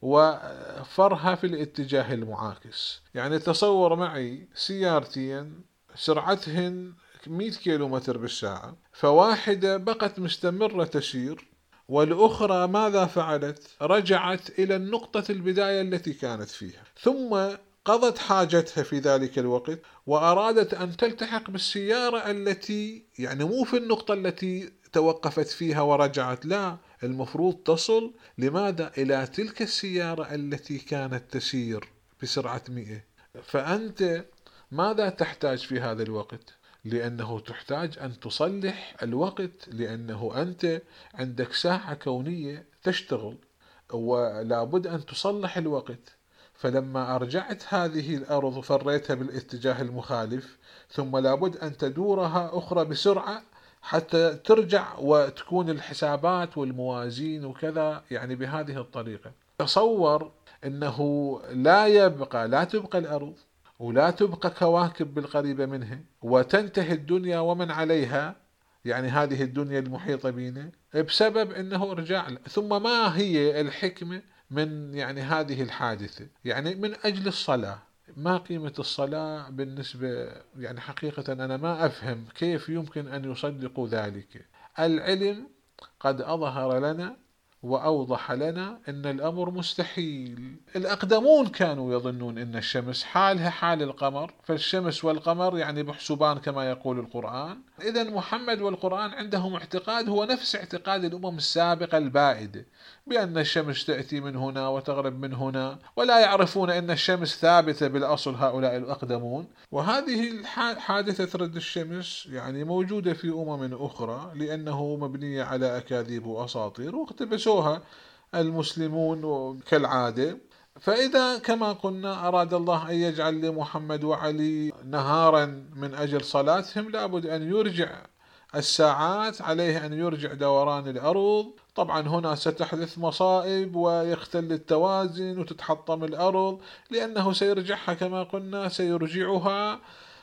وفرها في الاتجاه المعاكس. يعني تصور معي سيارتين سرعتهن 100 كيلومتر بالساعة، فواحدة بقت مستمرة تسير، والأخرى ماذا فعلت؟ رجعت إلى النقطة البداية التي كانت فيها، ثم قضت حاجتها في ذلك الوقت وأرادت أن تلتحق بالسيارة التي يعني مو في النقطة التي توقفت فيها ورجعت، لا، المفروض تصل لماذا؟ إلى تلك السيارة التي كانت تسير بسرعة 100. فأنت ماذا تحتاج في هذا الوقت؟ لأنه تحتاج أن تصلح الوقت، لأنه أنت عندك ساعة كونية تشتغل ولا بد أن تصلح الوقت. فلما أرجعت هذه الأرض فريتها بالاتجاه المخالف، ثم لابد أن تدورها أخرى بسرعة حتى ترجع وتكون الحسابات والموازين وكذا يعني بهذه الطريقة. تصور أنه لا تبقى الأرض ولا تبقى كواكب بالقريبة منها، وتنتهي الدنيا ومن عليها، يعني هذه الدنيا المحيطة بنا، بسبب أنه رجع. ثم ما هي الحكمة من يعني هذه الحادثة؟ يعني من أجل الصلاة. ما قيمة الصلاة بالنسبة، يعني حقيقة أنا ما أفهم كيف يمكن أن يصدقوا ذلك. العلم قد أظهر لنا وأوضح لنا أن الأمر مستحيل. الأقدمون كانوا يظنون أن الشمس حالها حال القمر، فالشمس والقمر يعني بحسبان كما يقول القرآن. إذن محمد والقرآن عندهم اعتقاد هو نفس اعتقاد الأمم السابقة البائدة، بأن الشمس تأتي من هنا وتغرب من هنا، ولا يعرفون أن الشمس ثابتة بالأصل هؤلاء الأقدمون. وهذه حادثة رد الشمس يعني موجودة في أمم أخرى، لأنه مبنية على أكاذيب وأساطير واقتبسوها المسلمون كالعادة. فإذا كما قلنا أراد الله أن يجعل لمحمد وعلي نهارا من أجل صلاتهم، لابد أن يرجع الساعات، عليه أن يرجع دوران الأرض. طبعا هنا ستحدث مصائب ويختل التوازن وتتحطم الأرض، لأنه سيرجعها كما قلنا، سيرجعها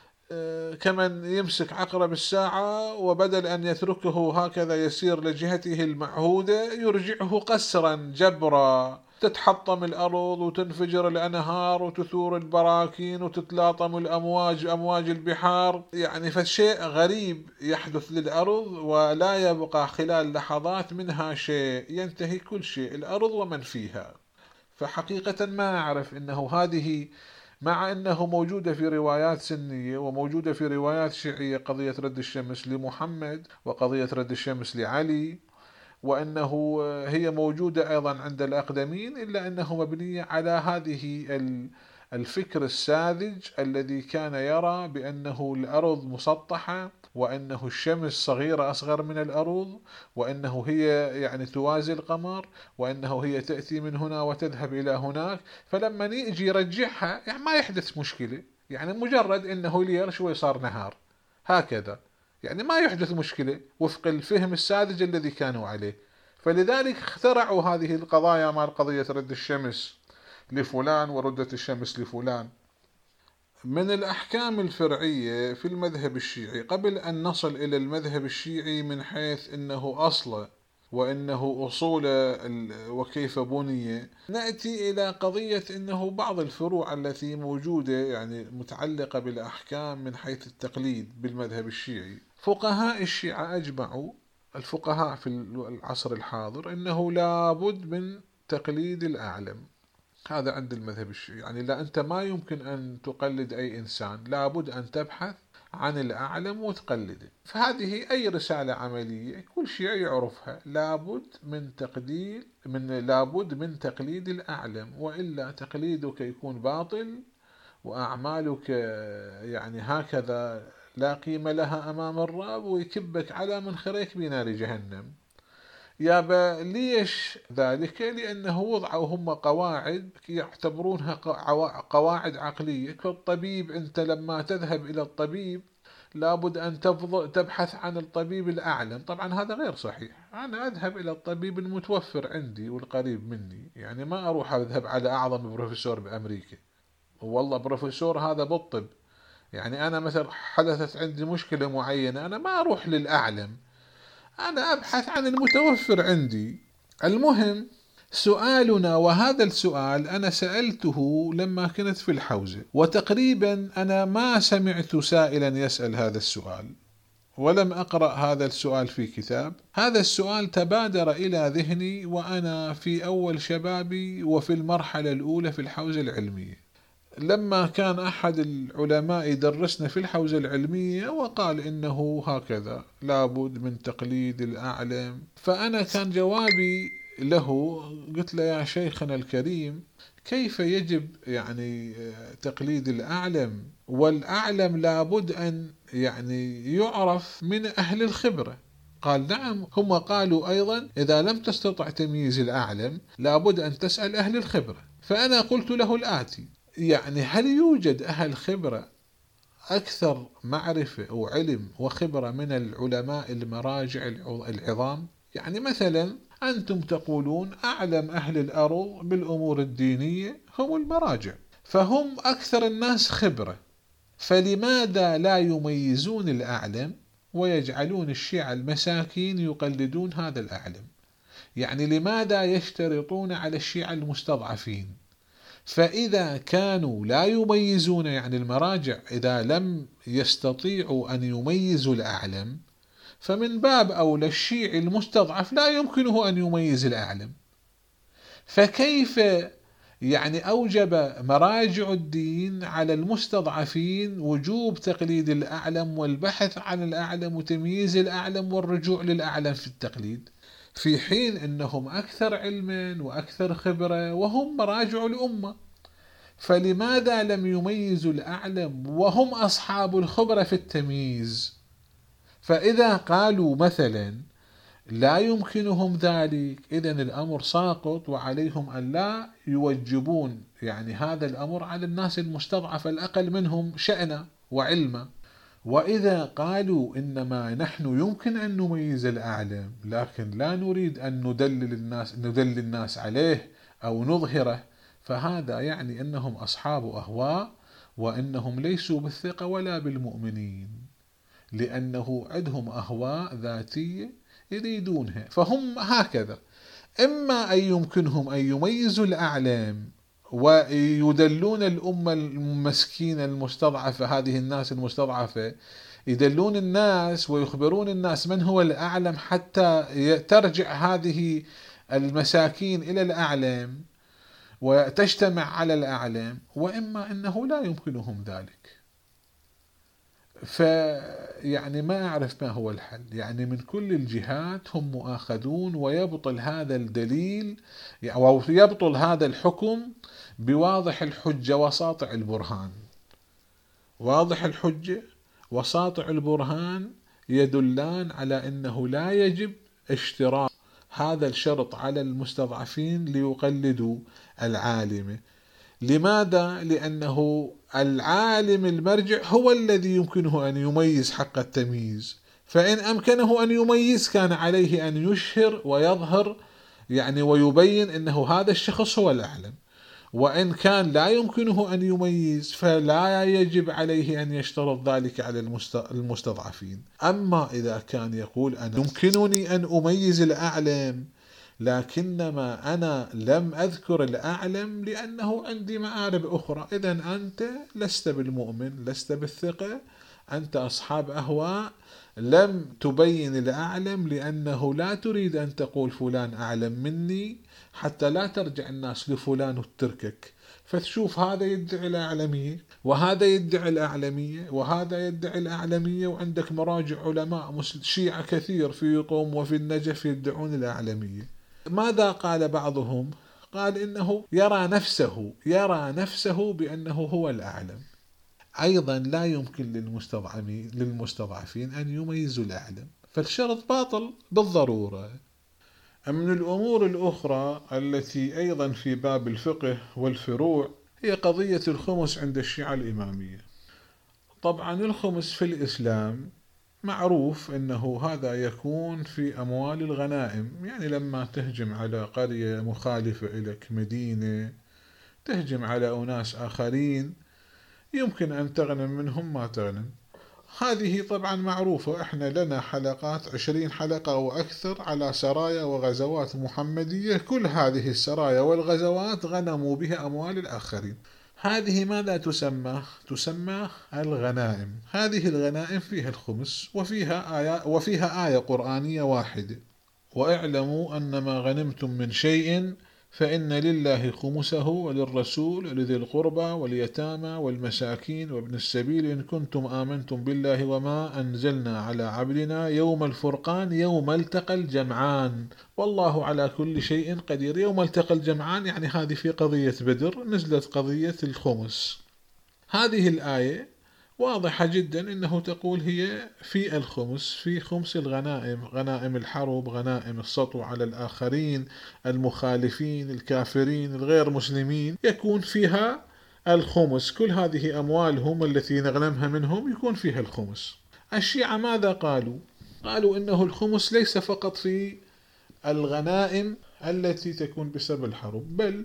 كمن يمسك عقرب الساعة، وبدل أن يتركه هكذا يسير لجهته المعهودة يرجعه قسرا جبرا، تتحطم الأرض وتنفجر الأنهار وتثور البراكين وتتلاطم الأمواج، أمواج البحار. يعني فشيء غريب يحدث للأرض، ولا يبقى خلال لحظات منها شيء، ينتهي كل شيء، الأرض ومن فيها. فحقيقة ما أعرف أنه هذه مع أنه موجودة في روايات سنية وموجودة في روايات شيعية قضية رد الشمس لمحمد وقضية رد الشمس لعلي، وأنه هي موجودة أيضا عند الأقدمين، إلا أنه مبنية على هذه الفكر الساذج الذي كان يرى بأنه الأرض مسطحة، وأنه الشمس صغيرة أصغر من الأرض، وأنه هي يعني توازي القمر، وأنه هي تأتي من هنا وتذهب إلى هناك. فلما يجي يرجعها يعني ما يحدث مشكلة، يعني مجرد أنه ليل شوي صار نهار هكذا، يعني ما يحدث مشكلة وفق الفهم الساذج الذي كانوا عليه. فلذلك اخترعوا هذه القضايا مع قضية رد الشمس لفلان وردة الشمس لفلان. من الأحكام الفرعية في المذهب الشيعي، قبل أن نصل إلى المذهب الشيعي من حيث أنه أصله وأنه أصوله وكيف بني، نأتي إلى قضية أنه بعض الفروع التي موجودة يعني متعلقة بالأحكام من حيث التقليد بالمذهب الشيعي. فقهاء الشيعة أجمعوا، الفقهاء في العصر الحاضر، أنه لابد من تقليد الأعلم. هذا عند المذهب الشيعي، يعني لا، أنت ما يمكن أن تقلد أي إنسان، لابد أن تبحث عن الأعلم وتقلده. فهذه أي رسالة عملية كل شيعي يعرفها، لابد من تقليد الأعلم، وإلا تقليدك يكون باطل وأعمالك يعني هكذا لا قيمة لها أمام الرب، ويكبك على منخريك بنار جهنم. يابا ليش ذلك؟ لأنه وضعوا هم قواعد يعتبرونها قواعد عقلية. كالطبيب، أنت لما تذهب إلى الطبيب لابد أن تبحث عن الطبيب الأعلم. طبعا هذا غير صحيح، أنا أذهب إلى الطبيب المتوفر عندي والقريب مني، يعني ما أروح أذهب على أعظم بروفيسور بأمريكا، والله بروفيسور هذا بالطب. يعني أنا مثلا حدثت عندي مشكلة معينة، أنا ما أروح للأعلم، أنا أبحث عن المتوفر عندي. المهم سؤالنا، وهذا السؤال أنا سألته لما كنت في الحوزة، وتقريبا أنا ما سمعت سائلا يسأل هذا السؤال، ولم أقرأ هذا السؤال في كتاب. هذا السؤال تبادر إلى ذهني وأنا في أول شبابي وفي المرحلة الأولى في الحوزة العلمية، لما كان أحد العلماء يدرسنا في الحوزة العلمية وقال إنه هكذا لابد من تقليد الأعلم. فأنا كان جوابي له، قلت له يا شيخنا الكريم، كيف يجب يعني تقليد الأعلم؟ والأعلم لابد أن يعني يعرف من أهل الخبرة. قال نعم، هم قالوا أيضا إذا لم تستطع تمييز الأعلم لابد أن تسأل أهل الخبرة. فأنا قلت له الآتي، يعني هل يوجد أهل خبرة أكثر معرفة وعلم وخبرة من العلماء المراجع العظام؟ يعني مثلا أنتم تقولون أعلم أهل الأرض بالأمور الدينية هم المراجع، فهم أكثر الناس خبرة، فلماذا لا يميزون الأعلم ويجعلون الشيعة المساكين يقلدون هذا الأعلم؟ يعني لماذا يشترطون على الشيعة المستضعفين؟ فإذا كانوا لا يميزون، يعني المراجع إذا لم يستطيعوا أن يميزوا الأعلم، فمن باب أولى الشيعي المستضعف لا يمكنه أن يميز الأعلم. فكيف يعني أوجب مراجع الدين على المستضعفين وجوب تقليد الأعلم والبحث عن الأعلم وتمييز الأعلم والرجوع للأعلم في التقليد، في حين أنهم أكثر علما وأكثر خبرة وهم مراجع الأمة؟ فلماذا لم يميزوا الأعلم وهم أصحاب الخبرة في التمييز؟ فإذا قالوا مثلا لا يمكنهم ذلك، إذن الأمر ساقط، وعليهم أن لا يوجبون يعني هذا الأمر على الناس المستضعفة الأقل منهم شأنا وعلما. وإذا قالوا إنما نحن يمكن أن نميز الأعلم لكن لا نريد أن ندل الناس عليه أو نظهره، فهذا يعني أنهم أصحاب أهواء، وأنهم ليسوا بالثقة ولا بالمؤمنين، لأنه عندهم أهواء ذاتية يريدونها. فهم هكذا، إما أن يمكنهم أن يميزوا الأعلام ويدلون الأمة المسكينة المستضعفة، هذه الناس المستضعفة، يدلون الناس ويخبرون الناس من هو الأعلم حتى ترجع هذه المساكين إلى الأعلم، وتجتمع على الأعلام، وإما أنه لا يمكنهم ذلك. فيعني ما أعرف ما هو الحل. يعني من كل الجهات هم مؤاخذون، ويبطل هذا الدليل أو يبطل هذا الحكم بواضح الحجة وساطع البرهان. واضح الحجة وساطع البرهان يدلان على أنه لا يجب اشتراط هذا الشرط على المستضعفين ليقلدوا العالم. لماذا؟ لأنه العالم المرجع هو الذي يمكنه أن يميز حق التمييز، فإن أمكنه أن يميز كان عليه أن يشهر ويظهر يعني ويبين أنه هذا الشخص هو الأعلم. وإن كان لا يمكنه أن يميز فلا يجب عليه أن يشترط ذلك على المستضعفين. أما إذا كان يقول أنا يمكنني أن أميز الأعلم، لكنما أنا لم أذكر الأعلم لأنه عندي مآرب أخرى، إذن أنت لست بالمؤمن، لست بالثقة، أنت أصحاب أهواء، لم تبين الأعلم لأنه لا تريد أن تقول فلان أعلم مني حتى لا ترجع الناس لفلان وتركك. فتشوف هذا يدعي الأعلمية وهذا يدعي الأعلمية وهذا يدعي الأعلمية، وعندك مراجع علماء شيعة كثير في قوم وفي النجف يدعون الأعلمية. ماذا قال بعضهم؟ قال إنه يرى نفسه بأنه هو الأعلم. أيضا لا يمكن للمستضعفين أن يميزوا الأعلم، فالشرط باطل بالضرورة. من الأمور الأخرى التي أيضا في باب الفقه والفروع هي قضية الخمس عند الشيعة الإمامية. طبعا الخمس في الإسلام معروف أنه هذا يكون في أموال الغنائم، يعني لما تهجم على قرية مخالفة لك، مدينة، تهجم على أناس آخرين، يمكن أن تغنم منهم ما تغنم. هذه طبعا معروفة، احنا لنا حلقات 20 حلقة أو أكثر على سرايا وغزوات محمدية، كل هذه السرايا والغزوات غنموا بها أموال الآخرين. هذه ماذا تسمى الغنائم. هذه الغنائم فيها الخمس وفيها آية قرآنية واحدة: واعلموا أنما غنمتم من شيء فإن لله خمسه وللرسول ولذي القربى واليتامى والمساكين وابن السبيل إن كنتم آمنتم بالله وما أنزلنا على عبدنا يوم الفرقان يوم التقى الجمعان والله على كل شيء قدير. يوم التقى الجمعان يعني هذه في قضية بدر نزلت قضية الخمس. هذه الآية واضحة جدا إنه تقول هي في الخمس، في خمس الغنائم، غنائم الحرب، غنائم السطو على الآخرين المخالفين الكافرين الغير مسلمين، يكون فيها الخمس. كل هذه أموالهم التي نغنمها منهم يكون فيها الخمس. الشيعة ماذا قالوا؟ قالوا إنه الخمس ليس فقط في الغنائم التي تكون بسبب الحرب، بل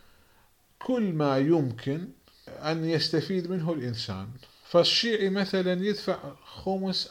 كل ما يمكن أن يستفيد منه الإنسان. فالشيعي مثلا يدفع خمس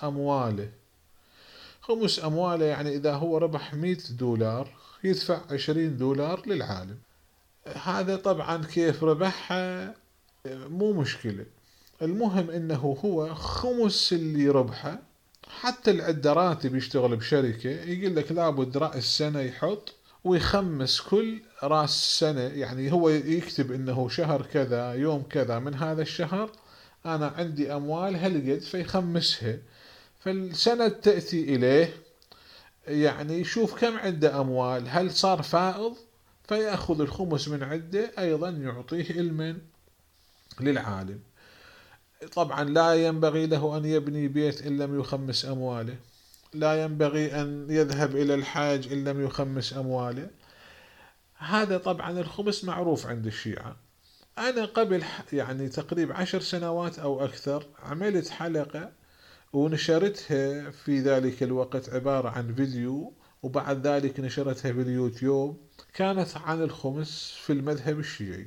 أمواله، يعني إذا هو ربح $100 يدفع $20 للعالم. هذا طبعا كيف ربحها مو مشكلة، المهم إنه هو خمس اللي ربحه. حتى العدة راتب يشتغل بشركة يقول لك لابد رأس سنة يحط ويخمس كل رأس سنة، يعني هو يكتب إنه شهر كذا يوم كذا من هذا الشهر أنا عندي أموال هالقد، فيخمسها. فالسنة تأتي إليه يعني يشوف كم عنده أموال، هل صار فائض، فيأخذ الخمس من عنده أيضا يعطيه للعالم. طبعا لا ينبغي له أن يبني بيت إن لم يخمس أمواله، لا ينبغي أن يذهب إلى الحاج إن لم يخمس أمواله. هذا طبعا الخمس معروف عند الشيعة. أنا قبل يعني تقريبا 10 سنوات أو أكثر عملت حلقة ونشرتها في ذلك الوقت عبارة عن فيديو، وبعد ذلك نشرتها في اليوتيوب، كانت عن الخمس في المذهب الشيعي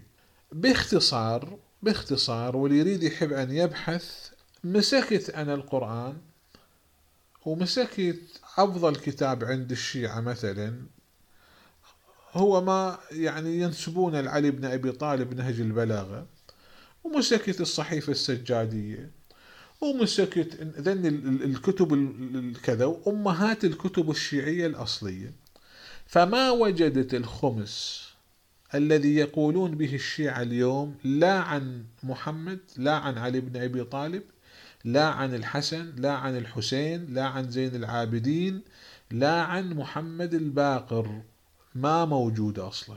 باختصار. واللي يريد يحب أن يبحث، مسكت أنا القرآن ومسكت أفضل كتاب عند الشيعة مثلا هو ما يعني ينسبون لعلي بن أبي طالب نهج البلاغة، ومسكت الصحيفة السجادية، ومسكت ذن الكتب الكذا وأمهات الكتب الشيعية الأصلية، فما وجدت الخمس الذي يقولون به الشيعة اليوم لا عن محمد، لا عن علي بن أبي طالب، لا عن الحسن، لا عن الحسين، لا عن زين العابدين، لا عن محمد الباقر، ما موجود أصلا.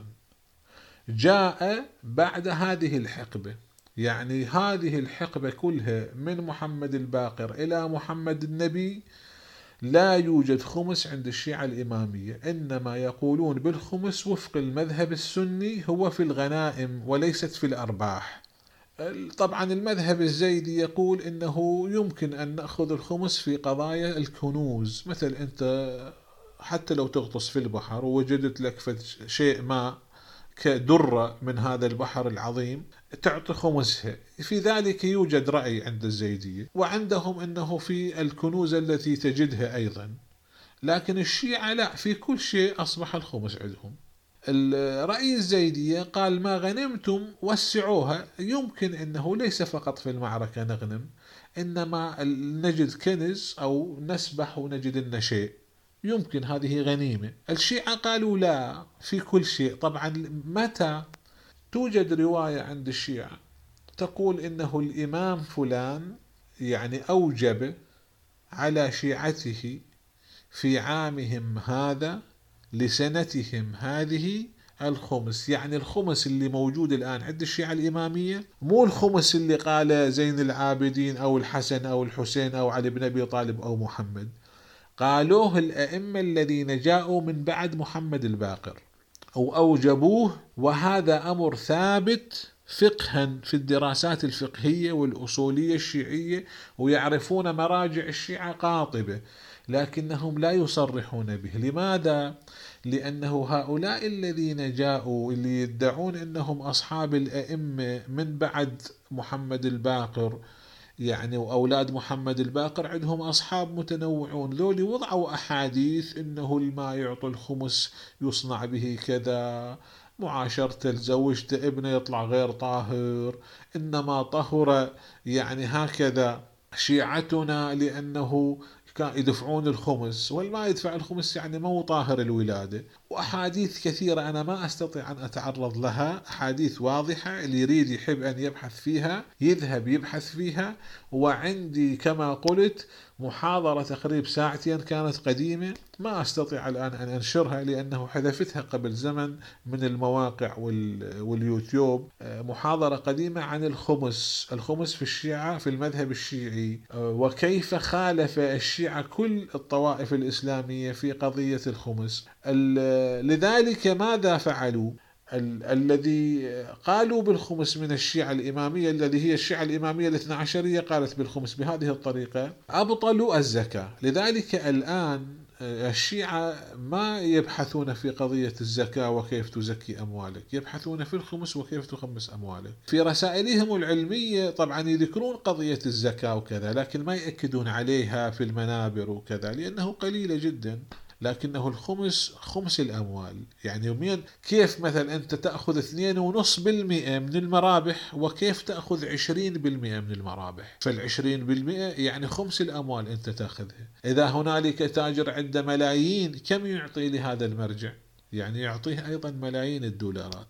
جاء بعد هذه الحقبة، يعني هذه الحقبة كلها من محمد الباقر إلى محمد النبي لا يوجد خمس عند الشيعة الإمامية، إنما يقولون بالخمس وفق المذهب السني، هو في الغنائم وليست في الأرباح. طبعا المذهب الزيدي يقول إنه يمكن أن نأخذ الخمس في قضايا الكنوز، مثل أنت حتى لو تغطس في البحر ووجدت لك شيء ما كدرة من هذا البحر العظيم تعطي خمسها، في ذلك يوجد رأي عند الزيدية، وعندهم أنه في الكنوز التي تجدها أيضا. لكن الشيعة لا، في كل شيء أصبح الخمس عندهم. الرأي الزيدية قال ما غنمتم وسعوها، يمكن أنه ليس فقط في المعركة نغنم، إنما نجد كنز أو نسبح ونجد لنا شيء، يمكن هذه غنيمة. الشيعة قالوا لا، في كل شيء. طبعا متى توجد رواية عند الشيعة تقول إنه الإمام فلان يعني أوجب على شيعته في عامهم هذا لسنتهم هذه الخمس، يعني الخمس اللي موجود الآن عند الشيعة الإمامية مو الخمس اللي قال زين العابدين أو الحسن أو الحسين أو علي بن أبي طالب أو محمد، قالوه الأئمة الذين جاءوا من بعد محمد الباقر أو أوجبوه. وهذا أمر ثابت فقها في الدراسات الفقهية والأصولية الشيعية، ويعرفون مراجع الشيعة قاطبة، لكنهم لا يصرحون به. لماذا؟ لأنه هؤلاء الذين جاءوا اللي يدعون أنهم أصحاب الأئمة من بعد محمد الباقر، يعني وأولاد محمد الباقر عندهم أصحاب متنوعون، ذولي وضعوا أحاديث إنه الماء يعطي الخمس يصنع به كذا، معاشرته زوجته ابنه يطلع غير طاهر، إنما طهر يعني هكذا شيعتنا لأنه يدفعون الخمس، والما يدفع الخمس يعني مو طاهر الولادة. وأحاديث كثيرة أنا ما أستطيع أن أتعرض لها، أحاديث واضحة، اللي يريد يحب أن يبحث فيها يذهب يبحث فيها. وعندي كما قلت محاضرة تقريب ساعتين كانت قديمة، ما أستطيع الآن أن أنشرها لأنه حذفتها قبل زمن من المواقع واليوتيوب. محاضرة قديمة عن الخمس في الشيعة في المذهب الشيعي، وكيف خالف الشيعة كل الطوائف الإسلامية في قضية الخمس. لذلك ماذا فعلوا؟ الذي قالوا بالخمس من الشيعة الإمامية، الذي هي الشيعة الإمامية الاثنى عشرية قالت بالخمس بهذه الطريقة، أبطلوا الزكاة. لذلك الآن الشيعة ما يبحثون في قضية الزكاة وكيف تزكي أموالك، يبحثون في الخمس وكيف تخمس أموالك. في رسائلهم العلمية طبعا يذكرون قضية الزكاة وكذا، لكن ما يأكدون عليها في المنابر وكذا لأنه قليلة جدا. لكنه الخمس خمس الأموال، يعني يوميا كيف مثلا أنت تأخذ 2.5% من المرابح وكيف تأخذ 20% من المرابح، فال20% يعني خمس الأموال أنت تأخذها. إذا هنالك تاجر عنده ملايين كم يعطي لهذا المرجع؟ يعني يعطيه أيضا ملايين الدولارات.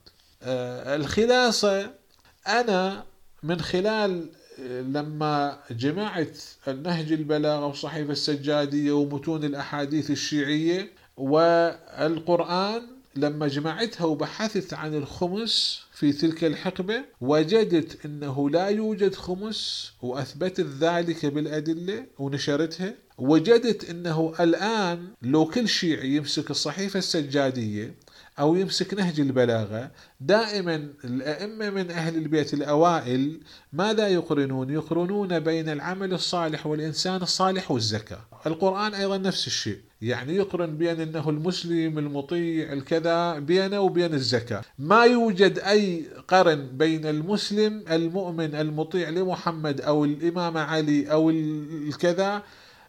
الخلاصة أنا من خلال لما جمعت النهج البلاغة والصحيفة السجادية ومتون الأحاديث الشيعية والقرآن، لما جمعتها وبحثت عن الخمس في تلك الحقبة وجدت أنه لا يوجد خمس، وأثبتت ذلك بالأدلة ونشرتها. وجدت أنه الآن لو كل شيعي يمسك الصحيفة السجادية أو يمسك نهج البلاغة، دائما الأئمة من أهل البيت الأوائل ماذا يقرنون؟ يقرنون بين العمل الصالح والإنسان الصالح والزكاة. القرآن أيضا نفس الشيء، يعني يقرن بين أنه المسلم المطيع الكذا بينه وبين الزكاة. ما يوجد أي قرن بين المسلم المؤمن المطيع لمحمد أو الإمام علي أو الكذا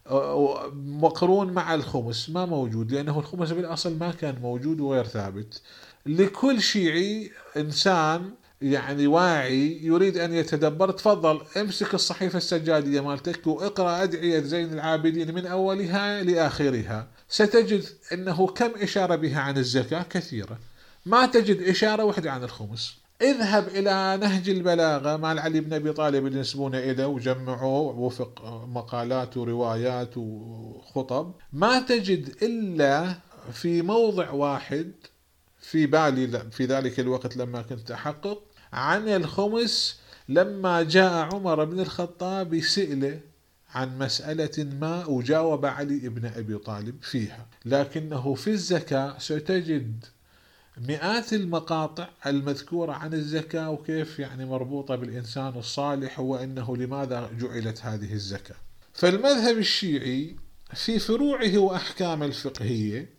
مقرون مع الخمس، ما موجود، لأنه الخمس بالأصل ما كان موجود وغير ثابت. لكل شيعي إنسان يعني واعي يريد أن يتدبر، تفضل امسك الصحيفة السجادية مالتك واقرأ أدعية زين العابدين من أولها لآخرها، ستجد أنه كم إشارة بها عن الزكاة كثيرة. ما تجد إشارة واحدة عن الخمس. اذهب إلى نهج البلاغة مع علي بن أبي طالب اللي ينسبونه إليه وجمعوه وفق مقالات وروايات وخطب، ما تجد إلا في موضع واحد في بالي في ذلك الوقت لما كنت أحقق عن الخمس، لما جاء عمر بن الخطاب يسأله عن مسألة ما وجاوب علي بن أبي طالب فيها. لكنه في الزكاة ستجد مئات المقاطع المذكورة عن الزكاة وكيف يعني مربوطة بالإنسان الصالح وأنه لماذا جعلت هذه الزكاة. فالمذهب الشيعي في فروعه وأحكام الفقهية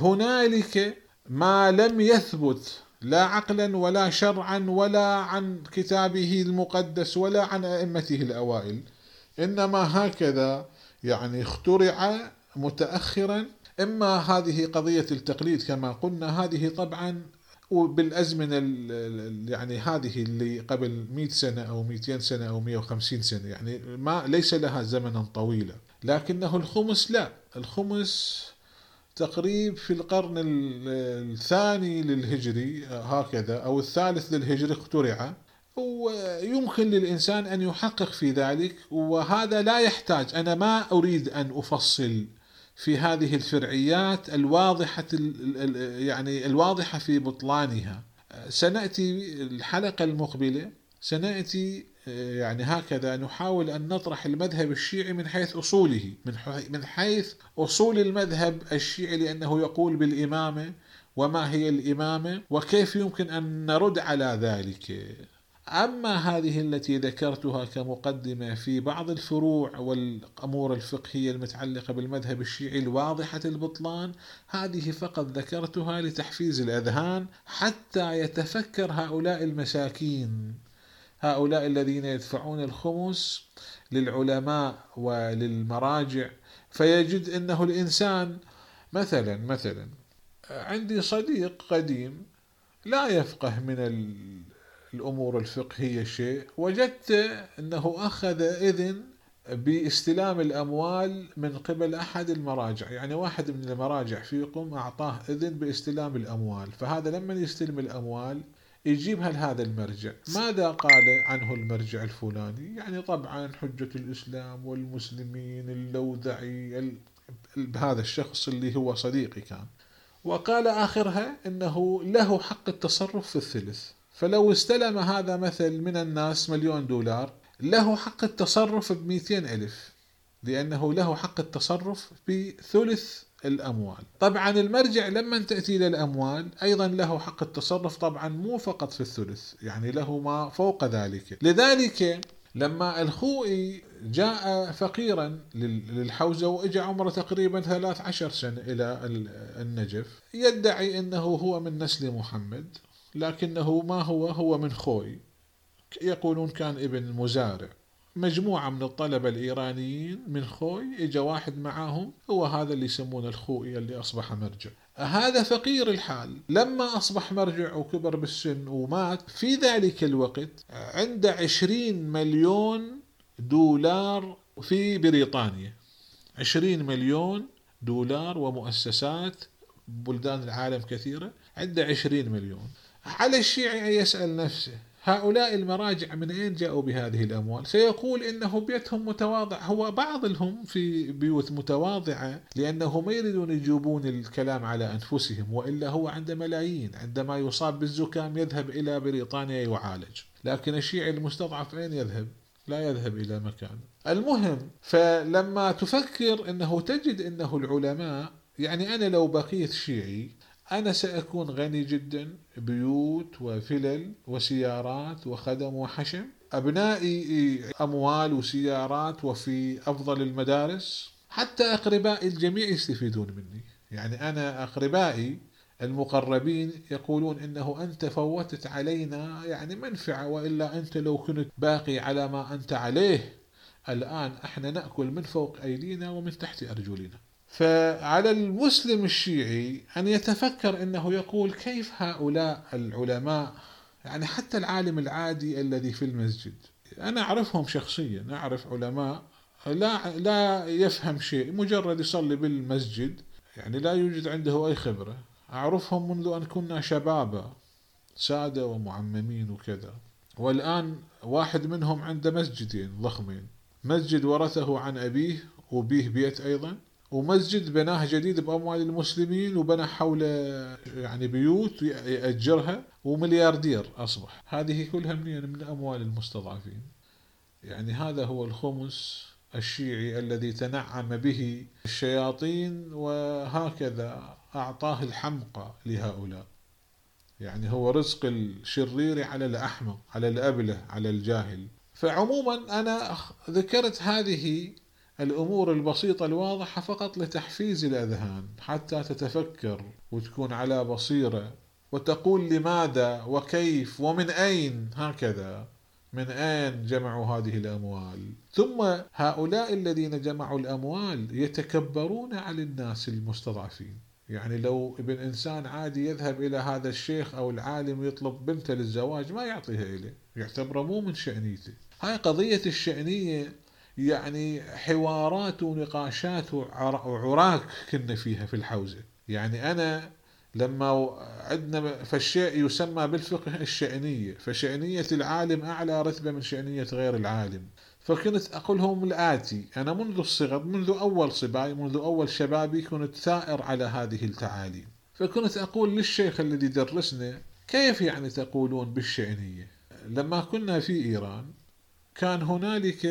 هنالك ما لم يثبت لا عقلا ولا شرعا ولا عن كتابه المقدس ولا عن أئمته الأوائل، إنما هكذا يعني اخترع متأخرا. إما هذه قضية التقليد كما قلنا، هذه طبعا وبالأزمنة يعني هذه اللي قبل 100 سنة أو 200 سنة أو 150 سنة، يعني ما ليس لها زمنا طويلا. لكنه الخمس لا، الخمس تقريب في القرن الثاني للهجري هكذا أو الثالث للهجري اخترع، ويمكن للإنسان أن يحقق في ذلك. وهذا لا يحتاج، أنا ما أريد أن أفصل في هذه الفرعيات الواضحة يعني الواضحة في بطلانها. سنأتي الحلقة المقبلة سنأتي يعني هكذا نحاول أن نطرح المذهب الشيعي من حيث أصوله، من حيث أصول المذهب الشيعي، لأنه يقول بالإمامة وما هي الإمامة وكيف يمكن أن نرد على ذلك. أما هذه التي ذكرتها كمقدمة في بعض الفروع والأمور الفقهية المتعلقة بالمذهب الشيعي الواضحة البطلان، هذه فقط ذكرتها لتحفيز الأذهان حتى يتفكر هؤلاء المساكين، هؤلاء الذين يدفعون الخمس للعلماء وللمراجع، فيجد أنه الإنسان مثلا عندي صديق قديم لا يفقه من الأمور الفقهية شيء، وجدت أنه أخذ إذن باستلام الأموال من قبل أحد المراجع، يعني واحد من المراجع فيكم أعطاه إذن باستلام الأموال، فهذا لما يستلم الأموال يجيبها لهذا المرجع. ماذا قال عنه المرجع الفلاني؟ يعني طبعا حجة الإسلام والمسلمين اللوذعي هذا الشخص اللي هو صديقي كان، وقال آخرها أنه له حق التصرف في الثلث. فلو استلم هذا مثل من الناس $1,000,000 له حق التصرف ب200,000، لأنه له حق التصرف بثلث الأموال. طبعا المرجع لما تأتي للأموال أيضا له حق التصرف، طبعا مو فقط في الثلث، يعني له ما فوق ذلك. لذلك لما الخوئي جاء فقيرا للحوزة وإجا عمره تقريبا 13 سنة إلى النجف، يدعي أنه هو من نسل محمد، لكنه ما هو من خوي، يقولون كان ابن مزارع. مجموعة من الطلبة الإيرانيين من خوي إجا واحد معاهم، هو هذا اللي يسمونه الخوئي اللي أصبح مرجع. هذا فقير الحال لما أصبح مرجع وكبر بالسن ومات، في ذلك الوقت عنده 20 مليون دولار في بريطانيا، 20 مليون دولار ومؤسسات بلدان العالم كثيرة، عنده 20 مليون. على الشيعي أن يسأل نفسه هؤلاء المراجع من أين جاءوا بهذه الأموال؟ سيقول إنه بيتهم متواضع، هو بعضهم في بيوت متواضعة لأنه ما يريدون يجيبون الكلام على أنفسهم، وإلا هو عنده ملايين، عندما يصاب بالزكام يذهب إلى بريطانيا يعالج. لكن الشيعي المستضعف أين يذهب؟ لا يذهب إلى مكان. المهم، فلما تفكر أنه تجد أنه العلماء، يعني أنا لو بقيت شيعي أنا سأكون غني جدا، بيوت وفلل وسيارات وخدم وحشم، أبنائي أموال وسيارات وفي أفضل المدارس، حتى أقربائي الجميع يستفيدون مني. يعني أنا أقربائي المقربين يقولون إنه أنت فوتت علينا يعني منفعة، وإلا أنت لو كنت باقي على ما أنت عليه الآن احنا نأكل من فوق أيدينا ومن تحت أرجلنا. فعلى المسلم الشيعي أن يتفكر أنه يقول كيف هؤلاء العلماء، يعني حتى العالم العادي الذي في المسجد، أنا أعرفهم شخصيا، أعرف علماء لا يفهم شيء، مجرد يصلي بالمسجد، يعني لا يوجد عنده أي خبرة، أعرفهم منذ أن كنا شبابا، سادة ومعممين وكذا. والآن واحد منهم عنده مسجدين ضخمين، مسجد ورثه عن أبيه وبيه بيت أيضا، ومسجد بناه جديد بأموال المسلمين وبنى حوله يعني بيوت يأجرها، وملياردير أصبح. هذه كلها من أموال المستضعفين. يعني هذا هو الخمس الشيعي الذي تنعم به الشياطين، وهكذا أعطاه الحمقى لهؤلاء. يعني هو رزق الشرير على الأحمق، على الأبله، على الجاهل. فعموما أنا ذكرت هذه الأمور البسيطة الواضحة فقط لتحفيز الأذهان، حتى تتفكر وتكون على بصيرة وتقول لماذا وكيف ومن أين، هكذا من أين جمعوا هذه الأموال. ثم هؤلاء الذين جمعوا الأموال يتكبرون على الناس المستضعفين. يعني لو ابن إنسان عادي يذهب إلى هذا الشيخ أو العالم يطلب بنته للزواج ما يعطيها إليه، يعتبره مو من شأنيته. هاي قضية الشأنية، يعني حوارات ونقاشات وعراك كنا فيها في الحوزة. يعني أنا لما عندنا فالشيء يسمى بالفقه الشأنية، فشأنية العالم أعلى رتبة من شأنية غير العالم. فكنت أقول لهم الآتي: أنا منذ الصغر، منذ أول صباي، منذ أول شبابي كنت ثائر على هذه التعاليم. فكنت أقول للشيخ الذي درسنا: كيف يعني تقولون بالشأنية؟ لما كنا في إيران كان هنالك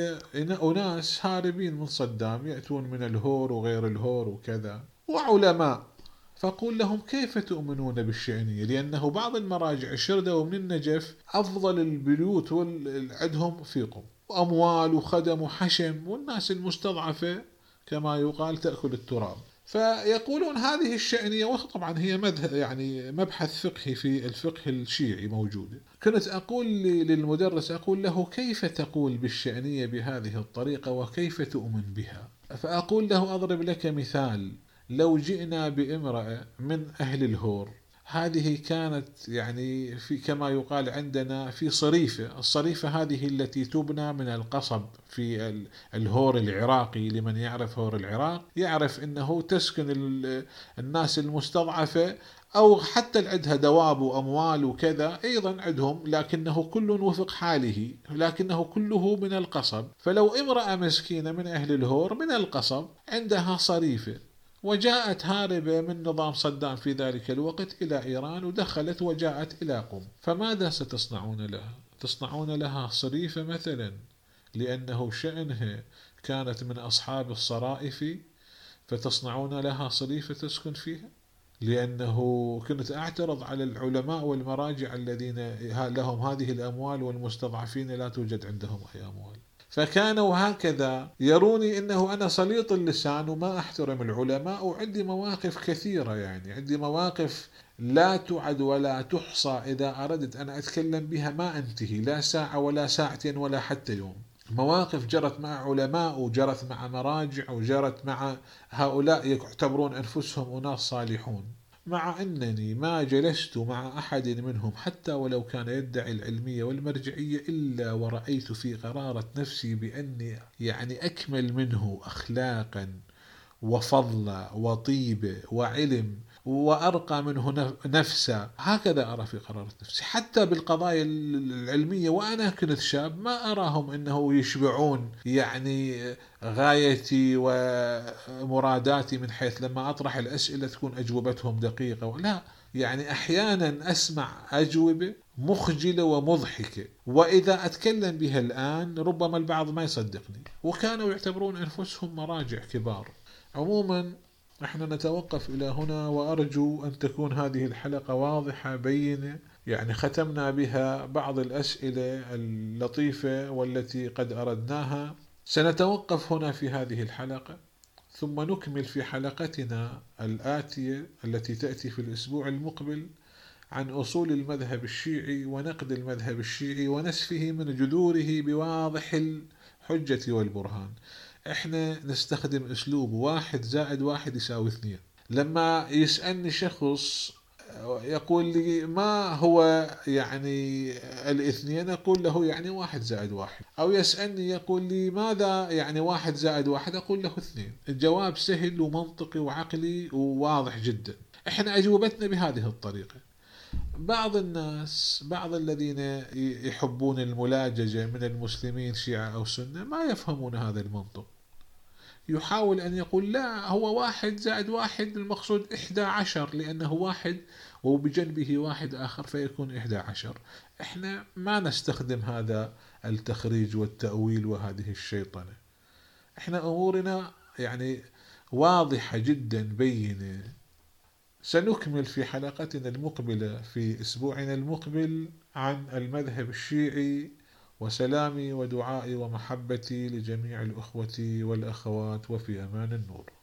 أناس هاربين من صدام يأتون من الهور وغير الهور وكذا، وعلماء. فقول لهم: كيف تؤمنون بالشأنية؟ لأنه بعض المراجع الشردة من النجف أفضل البيوت عندهم في قم، وأموال وخدم وحشم، والناس المستضعفة كما يقال تأكل التراب. فيقولون هذه الشأنية، وطبعا هي يعني مبحث فقهي في الفقه الشيعي موجودة. كنت أقول للمدرس، أقول له: كيف تقول بالشأنية بهذه الطريقة وكيف تؤمن بها؟ فأقول له: أضرب لك مثال. لو جئنا بامرأة من أهل الهور، هذه كانت يعني في كما يقال عندنا في صريفة. الصريفة هذه التي تبنى من القصب في الهور العراقي. لمن يعرف هور العراق يعرف أنه تسكن الناس المستضعفة، أو حتى عندها دواب وأموال وكذا أيضا عندهم، لكنه كل وفق حاله، لكنه كله من القصب. فلو امرأة مسكينة من أهل الهور من القصب عندها صريفة، وجاءت هاربة من نظام صدام في ذلك الوقت إلى إيران، ودخلت وجاءت إلى قم، فماذا ستصنعون لها؟ تصنعون لها صريفة مثلا، لأنه شأنها كانت من أصحاب الصرائف، فتصنعون لها صريفة تسكن فيها؟ لأنه كنت أعترض على العلماء والمراجع الذين لهم هذه الأموال والمستضعفين لا توجد عندهم أي أموال. فكانوا هكذا يروني أنه أنا سليط اللسان وما أحترم العلماء، وعندي مواقف كثيرة، يعني عندي مواقف لا تعد ولا تحصى، إذا أردت أن أتكلم بها ما أنتهي، لا ساعة ولا ساعتين ولا حتى يوم. مواقف جرت مع علماء وجرت مع مراجع وجرت مع هؤلاء يعتبرون أنفسهم أناس صالحون، مع أنني ما جلست مع أحد منهم حتى ولو كان يدعي العلمية والمرجعية إلا ورأيت في قرارة نفسي بأني يعني أكمل منه أخلاقا وفضلا وطيبة وعلم، وأرقى منه نفسا. هكذا أرى في قرارة نفسي حتى بالقضايا العلمية. وأنا كنت شاب ما أراهم أنه يشبعون يعني غايتي ومراداتي، من حيث لما أطرح الأسئلة تكون أجوبتهم دقيقة. لا، يعني أحيانا أسمع أجوبة مخجلة ومضحكة، وإذا أتكلم بها الآن ربما البعض ما يصدقني، وكانوا يعتبرون أنفسهم مراجع كبار. عموما احنا نتوقف إلى هنا، وأرجو أن تكون هذه الحلقة واضحة بينة، يعني ختمنا بها بعض الأسئلة اللطيفة والتي قد أردناها. سنتوقف هنا في هذه الحلقة، ثم نكمل في حلقتنا الآتية التي تأتي في الأسبوع المقبل عن أصول المذهب الشيعي ونقد المذهب الشيعي ونسفه من جذوره بواضح الحجة والبرهان. احنا نستخدم اسلوب 1+1=2. لما يسألني شخص يقول لي ما هو يعني الاثنين، أقول له يعني 1+1. أو يسألني يقول لي ماذا يعني 1+1، أقول له 2. الجواب سهل ومنطقي وعقلي وواضح جدا. احنا أجوبتنا بهذه الطريقة. بعض الناس، بعض الذين يحبون الملاججة من المسلمين شيعة أو سنة، ما يفهمون هذا المنطق. يحاول أن يقول لا، هو 1+1 المقصود 11، لأنه واحد وبجنبه واحد آخر فيكون 11. احنا ما نستخدم هذا التخريج والتأويل وهذه الشيطنة. احنا أمورنا يعني واضحة جدا بينة. سنكمل في حلقتنا المقبلة في أسبوعنا المقبل عن المذهب الشيعي، وسلامي ودعائي ومحبتي لجميع الأخوة والأخوات، وفي أمان النور.